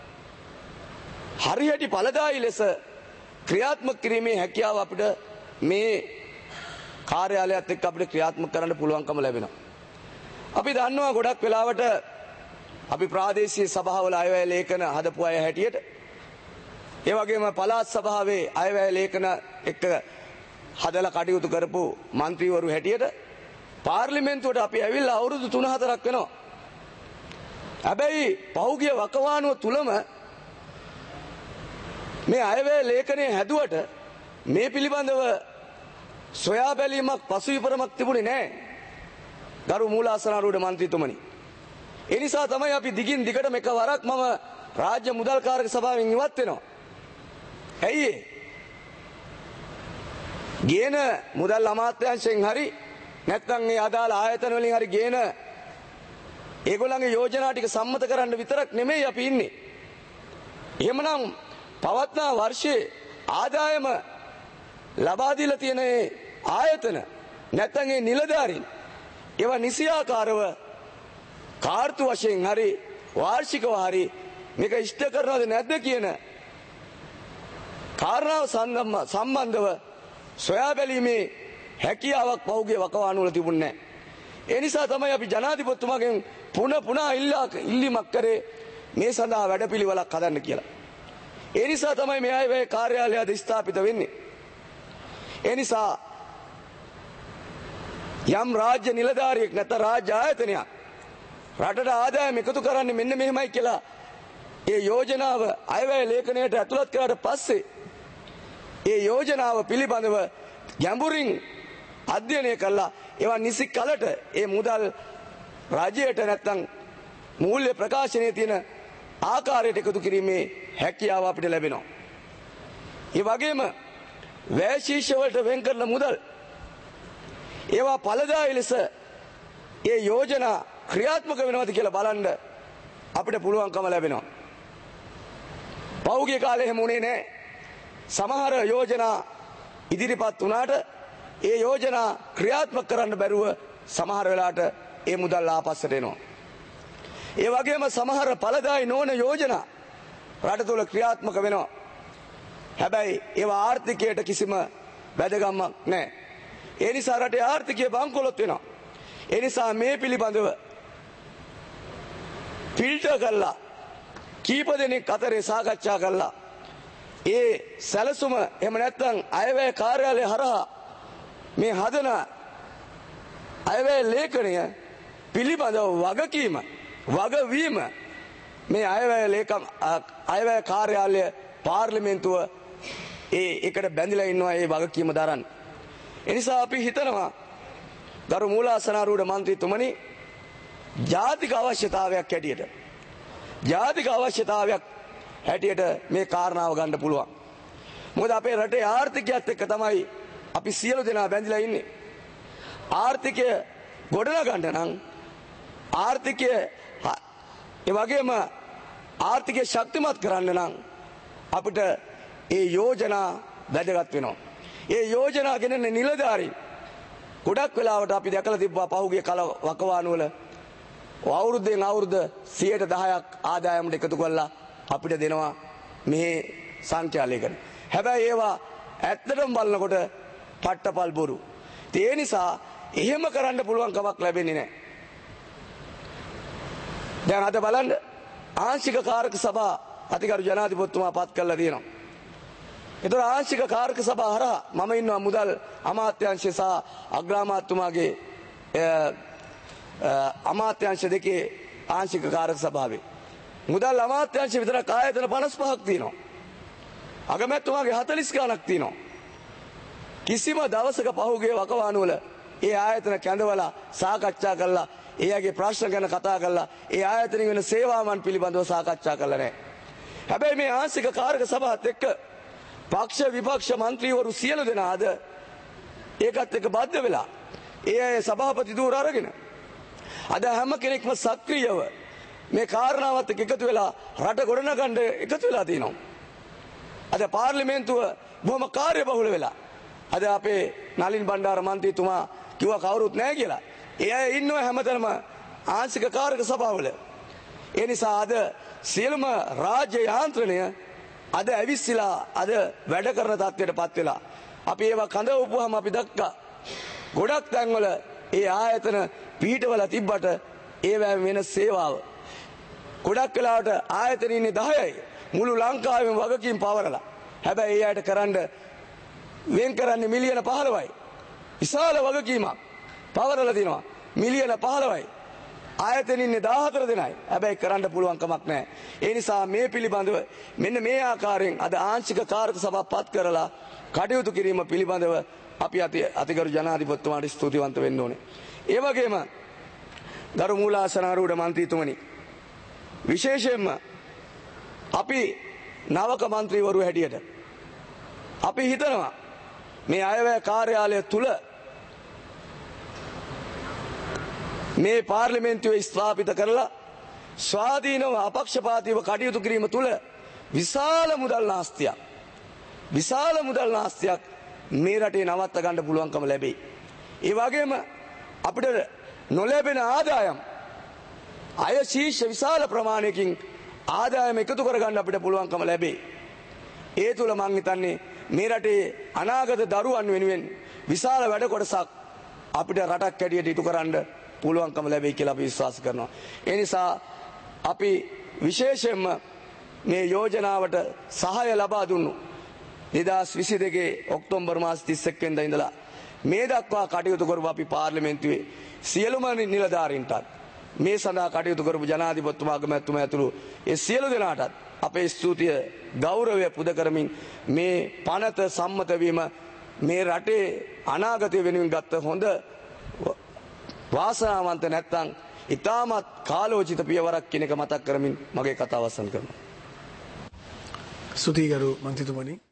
හරියටි ඵලදායී ලෙස ක්‍රියාත්මක කිරීමේ හැකියාව අපිට මේ කාර්යාලයත් එක්ක අපිට ක්‍රියාත්මක කරන්න පුළුවන්කම ලැබෙනවා. අපි දන්නවා ගොඩක් වෙලාවට අපි ප්‍රාදේශීය සභාවල අයවැය ලේඛන හදපු අය හැටියට ඒ වගේම පළාත් සභාවේ අයවැය ලේඛන එක්ක හදලා කටයුතු කරපු മന്ത്രിවරු හැටියට පාර්ලිමේන්තුවට අපි ඇවිල්ලා අවුරුදු තුන හතරක් වෙනවා. හැබැයි පහුගිය වකවානුව තුලම මේ අයවැය ලේඛනයේ හැදුවට මේ පිළිබඳව සොයා බැලීමක් පසුවිපරමක් තිබුණේ නැහැ. ගරු මූලාසනාරූඪ මන්ත්‍රීතුමනි. ඒ නිසා තමයි අපි දිගින් දිගටම එකවරක් මම රාජ්‍ය මුදල් කාරක සභාවෙන් ඉවත් වෙනවා. ඇයි ඒ? ගේන මුදල් අමාත්‍යාංශයෙන් හරි නැත්නම් මේ අදාළ ආයතන වලින් හරි ගේන ඒගොල්ලන්ගේ යෝජනා ටික සම්මත කරන්න විතරක් නෙමෙයි අපි ඉන්නේ. එහෙමනම් පවත්නා වර්ෂයේ ආදායම ලබා දීලා තියෙන ආයතන නැත්නම් ඒ නිලධාරීන් ඒවා නිසියාකාරව කාර්තු වශයෙන් හරි වාර්ෂිකව හරි මේක ඉෂ්ට කරනවද නැද්ද කියන කාරණාව සම්බන්ධව සොයා බැලීමේ හැකියාවක් පහුගිය වකවානු වල තිබුණේ නැහැ. ඒ නිසා තමයි අපි ජනාධිපතිතුමාගෙන් පුන පුනා ඉල්ලීමක් කරේ මේ සඳහා වැඩපිළිවෙලක් හදන්න කියලා. ඒ නිසා තමයි මේ අයවැය කාර්යාලය අද ස්ථාපිත වෙන්නේ. ඒ නිසා යම් රාජ්‍ය නිලධාරියෙක් නැත්නම් රාජ්‍ය ආයතනයක් රටට ආදායම එකතු කරන්නේ මෙන්න මෙහෙමයි කියලා ඒ යෝජනාව අයවැය ලේඛනයට ඇතුළත් කරාට පස්සේ ඒ යෝජනාව පිළිබඳව ගැඹුරින් අධ්‍යයනය කළා ඒවා නිසි කලට ඒ මුදල් රාජ්‍යයට නැත්නම් මූල්‍ය ප්‍රකාශනයේ තියෙන ආකාරයට එකතු කිරීමේ හැකියාව අපිට ලැබෙනවා. ඒ වගේම වැය ශීර්ෂ වලට වෙන් කරන මුදල් ඒවා ඵලදායී ලෙස ඒ යෝජනා ක්‍රියාත්මක වෙනවද කියලා බලන්න අපිට පුළුවන්කම ලැබෙනවා. පෞද්ගලික කාලේ එහෙම උනේ නැහැ. සමහර යෝජනා ඉදිරිපත් වුණාට ඒ යෝජනා ක්‍රියාත්මක කරන්න බැරුව සමහර වෙලාවට ඒ මුදල් ආපස්සට එනවා. ඒ වගේම සමහර ඵලදායී නොවන යෝජනා රට තුළ ක්‍රියාත්මක වෙනවා. හැබැයි ඒවා ආර්ථිකයට කිසිම වැදගත්කමක් නැහැ. ඒ නිසා රටේ ආර්ථිකය බංකොලොත් වෙනවා. ඒ නිසා මේ පිළිබඳව ෆිල්ටර් කරලා කීප දෙනෙක් අතරේ සාකච්ඡා කරලා ඒ සැලසුම එහෙම නැත්නම් අයවැය කාර්යාලය හරහා මේ හදන අයවැය ලේඛනය පිළිබඳව වගකීම වගවීම මේ අයවැය ලේකම් අයවැය කාර්යාලය පාර්ලිමේන්තුව ඒ එකට බැඳිලා ඉන්නවා ඒ වගකීම දරන්න. ඒ නිසා අපි හිතනවා ගරු මූලාසනාරූඪ මන්ත්‍රීතුමනි ජාතික අවශ්‍යතාවයක් හැටියට ජාතික අවශ්‍යතාවයක් හැටියට මේ කාරණාව ගන්න පුළුවන්. මොකද අපේ රටේ ආර්ථිකයත් එක්ක තමයි අපි සියලු දෙනා බැඳිලා ඉන්නේ. ආර්ථිකය ගොඩනගන්න නම් ආර්ථිකය ඒ වගේම ආර්ථිකය ශක්තිමත් කරන්න නම් අපිට ඒ යෝජනා වැදගත් වෙනවා. ඒ යෝජනා ගෙනන නිලධාරීන් ගොඩක් වෙලාවට අපි දැකලා තිබ්බා පහුගිය කල වකවානු වල අවුරුද්දෙන් අවුරුද්ද සියයට දහයක් ආදායමට එකතු කරලා අපිට දෙනවා මේ සංඛ්‍යාලේකන. හැබැයි ඒවා ඇත්තටම බලනකොට පට්ටපල් බොරු. ඒ නිසා එහෙම කරන්න පුළුවන් කමක් ලැබෙන්නේ නැහැ. දැන් අද බලන්න ආංශික කාරක සභා අතිගරු ජනාධිපතිතුමා පත් කළා තියෙනවා. ඒතර ආංශික කාරක සභා හරහා මම ඉන්නවා මුදල් අමාත්‍යාංශය සහ අග්‍රාමාත්‍යතුමාගේ අමාත්‍යාංශ දෙකේ ආංශික කාරක සභාවේ මුදල් අමාත්‍යාංශ විතරක් ආයතන පනස් පහක් තියෙනවා. අගමැතිතුමාගේ හතළිස් ගණක් තියෙනවා. කිසිම දවසක පහුගිය වකවානු වල ඒ ආයතන කැඳවලා සාකච්ඡා කළා එයාගේ ප්‍රශ්න ගැන කතා කළා ඒ ආයතනින් වෙන සේවාවන් පිළිබඳව සාකච්ඡා කළා නැහැ. හැබැයි මේ ආංශික කාරක සභාවත් එක්ක පක්ෂ විපක්ෂ മന്ത്രിවරු සියලු දෙනා අද ඒකත් එක්ක බද්ධ වෙලා ඒ අය සභාපති ධූර අරගෙන අද හැම කෙනෙක්ම සක්‍රියව මේ කාරණාවත් එක්ක එකතු වෙලා රට ගොඩනගන්න එකතු වෙලා තියෙනවා. අද පාර්ලිමේන්තුව බොහොම කාර්යබහුල වෙලා අද අපේ නලින් බණ්ඩාර මන්ත්‍රීතුමා කිව්වා කවුරුත් නැහැ කියලා. ඒ අය ඉන්නවා හැමතැනම ආංශික කාරක සභාවල. ඒ නිසා අද සියලුම රාජ්‍ය යාන්ත්‍රණය අද ඇවිස්සලා අද වැඩ කරන තත්ත්වයටපත් වෙලා. අපි ඒවා කඳවුවාම අපි දැක්කා. ගොඩක් තැන්වල ඒ ආයතන පිටවල තිබ්බට ඒවැ වෙන සේවාව. ගොඩක් වෙලාවට ආයතන ඉන්නේ දහයයි. මුළු ලංකාවෙම වගකීම් පවරලා. හැබැයි ඒ අයට කරන්න වෙන් කරන්නේ මිලියන පහළොවයි. විශාල වගකීමක් පවරලා දිනවා. මිලියන පහළොවයි. ආයතන ඉන්නේ දාහතර දෙනයි. හැබැයි කරන්න පුළුවන් කමක් නැහැ. ඒ නිසා මේ පිළිබඳව මෙන්න මේ ආකාරයෙන් අද ආංශික කාරක සභාව පත් කරලා කටයුතු කිරීම පිළිබඳව අපි අතිගරු ජනාධිපතිතුමාට ස්තුතිවන්ත වෙන්න ඕනේ. ඒ වගේම ගරු මූලාසනාරූඪ මන්ත්‍රීතුමනි විශේෂයෙන්ම අපි නවක മന്ത്രിවරු හැටියට අපි හිතනවා මේ අයවැය කාර්යාලය තුල මේ පාර්ලිමේන්තුවේ ස්ථාපිත කරලා ස්වාධීනව අපක්ෂපාතීව කටයුතු කිරීම තුල විශාල මුදල් නාස්තියක් විශාල මුදල් නාස්තියක් මේ රටේ නවත්ත ගන්න පුළුවන්කම ලැබෙයි. ඒ වගේම අපිට නොලැබෙන ආදායම් අය ශීර්ෂ විශාල ප්‍රමාණයකින් ආදායම එකතු කරගන්න අපිට පුළුවන්කම ලැබෙයි. ඒ තුල මම හිතන්නේ මේ රටේ අනාගත දරුවන් වෙනුවෙන් විශාල වැඩ කොටසක් අපිට රටක් හැටියට ඉටු කරන්න පුළුවන්කම ලැබෙයි කියලා අපි විශ්වාස කරනවා. ඒ නිසා අපි විශේෂයෙන්ම මේ යෝජනාවට සහාය ලබා දුන්නු දෙදාස් විසි දෙකේ ඔක්තෝබර් මාස තිස් එක් වෙනිදා ඉඳලා මේ දක්වා කටයුතු කරපු අපි පාර්ලිමේන්තුවේ සියලුම නිලධාරීන්ටත් මේ සඳහා කටයුතු කරපු ජනාධිපතිතුමා අගමැතිතුමා ඇතුළු ඒ සියලු දෙනාටත් අපේ ස්තුතිය ගෞරවය පුද කරමින් මේ පනත සම්මත වීම මේ රටේ අනාගතය වෙනුවෙන් ගත්ත හොඳ වාසනාවන්ත නැත්නම් ඉතාමත් කාලෝචිත පියවරක් කියන එක මතක් කරමින් මගේ කතාව අවසන් කරනවා. ස්තුතියි ගරු මන්ත්‍රීතුමනි.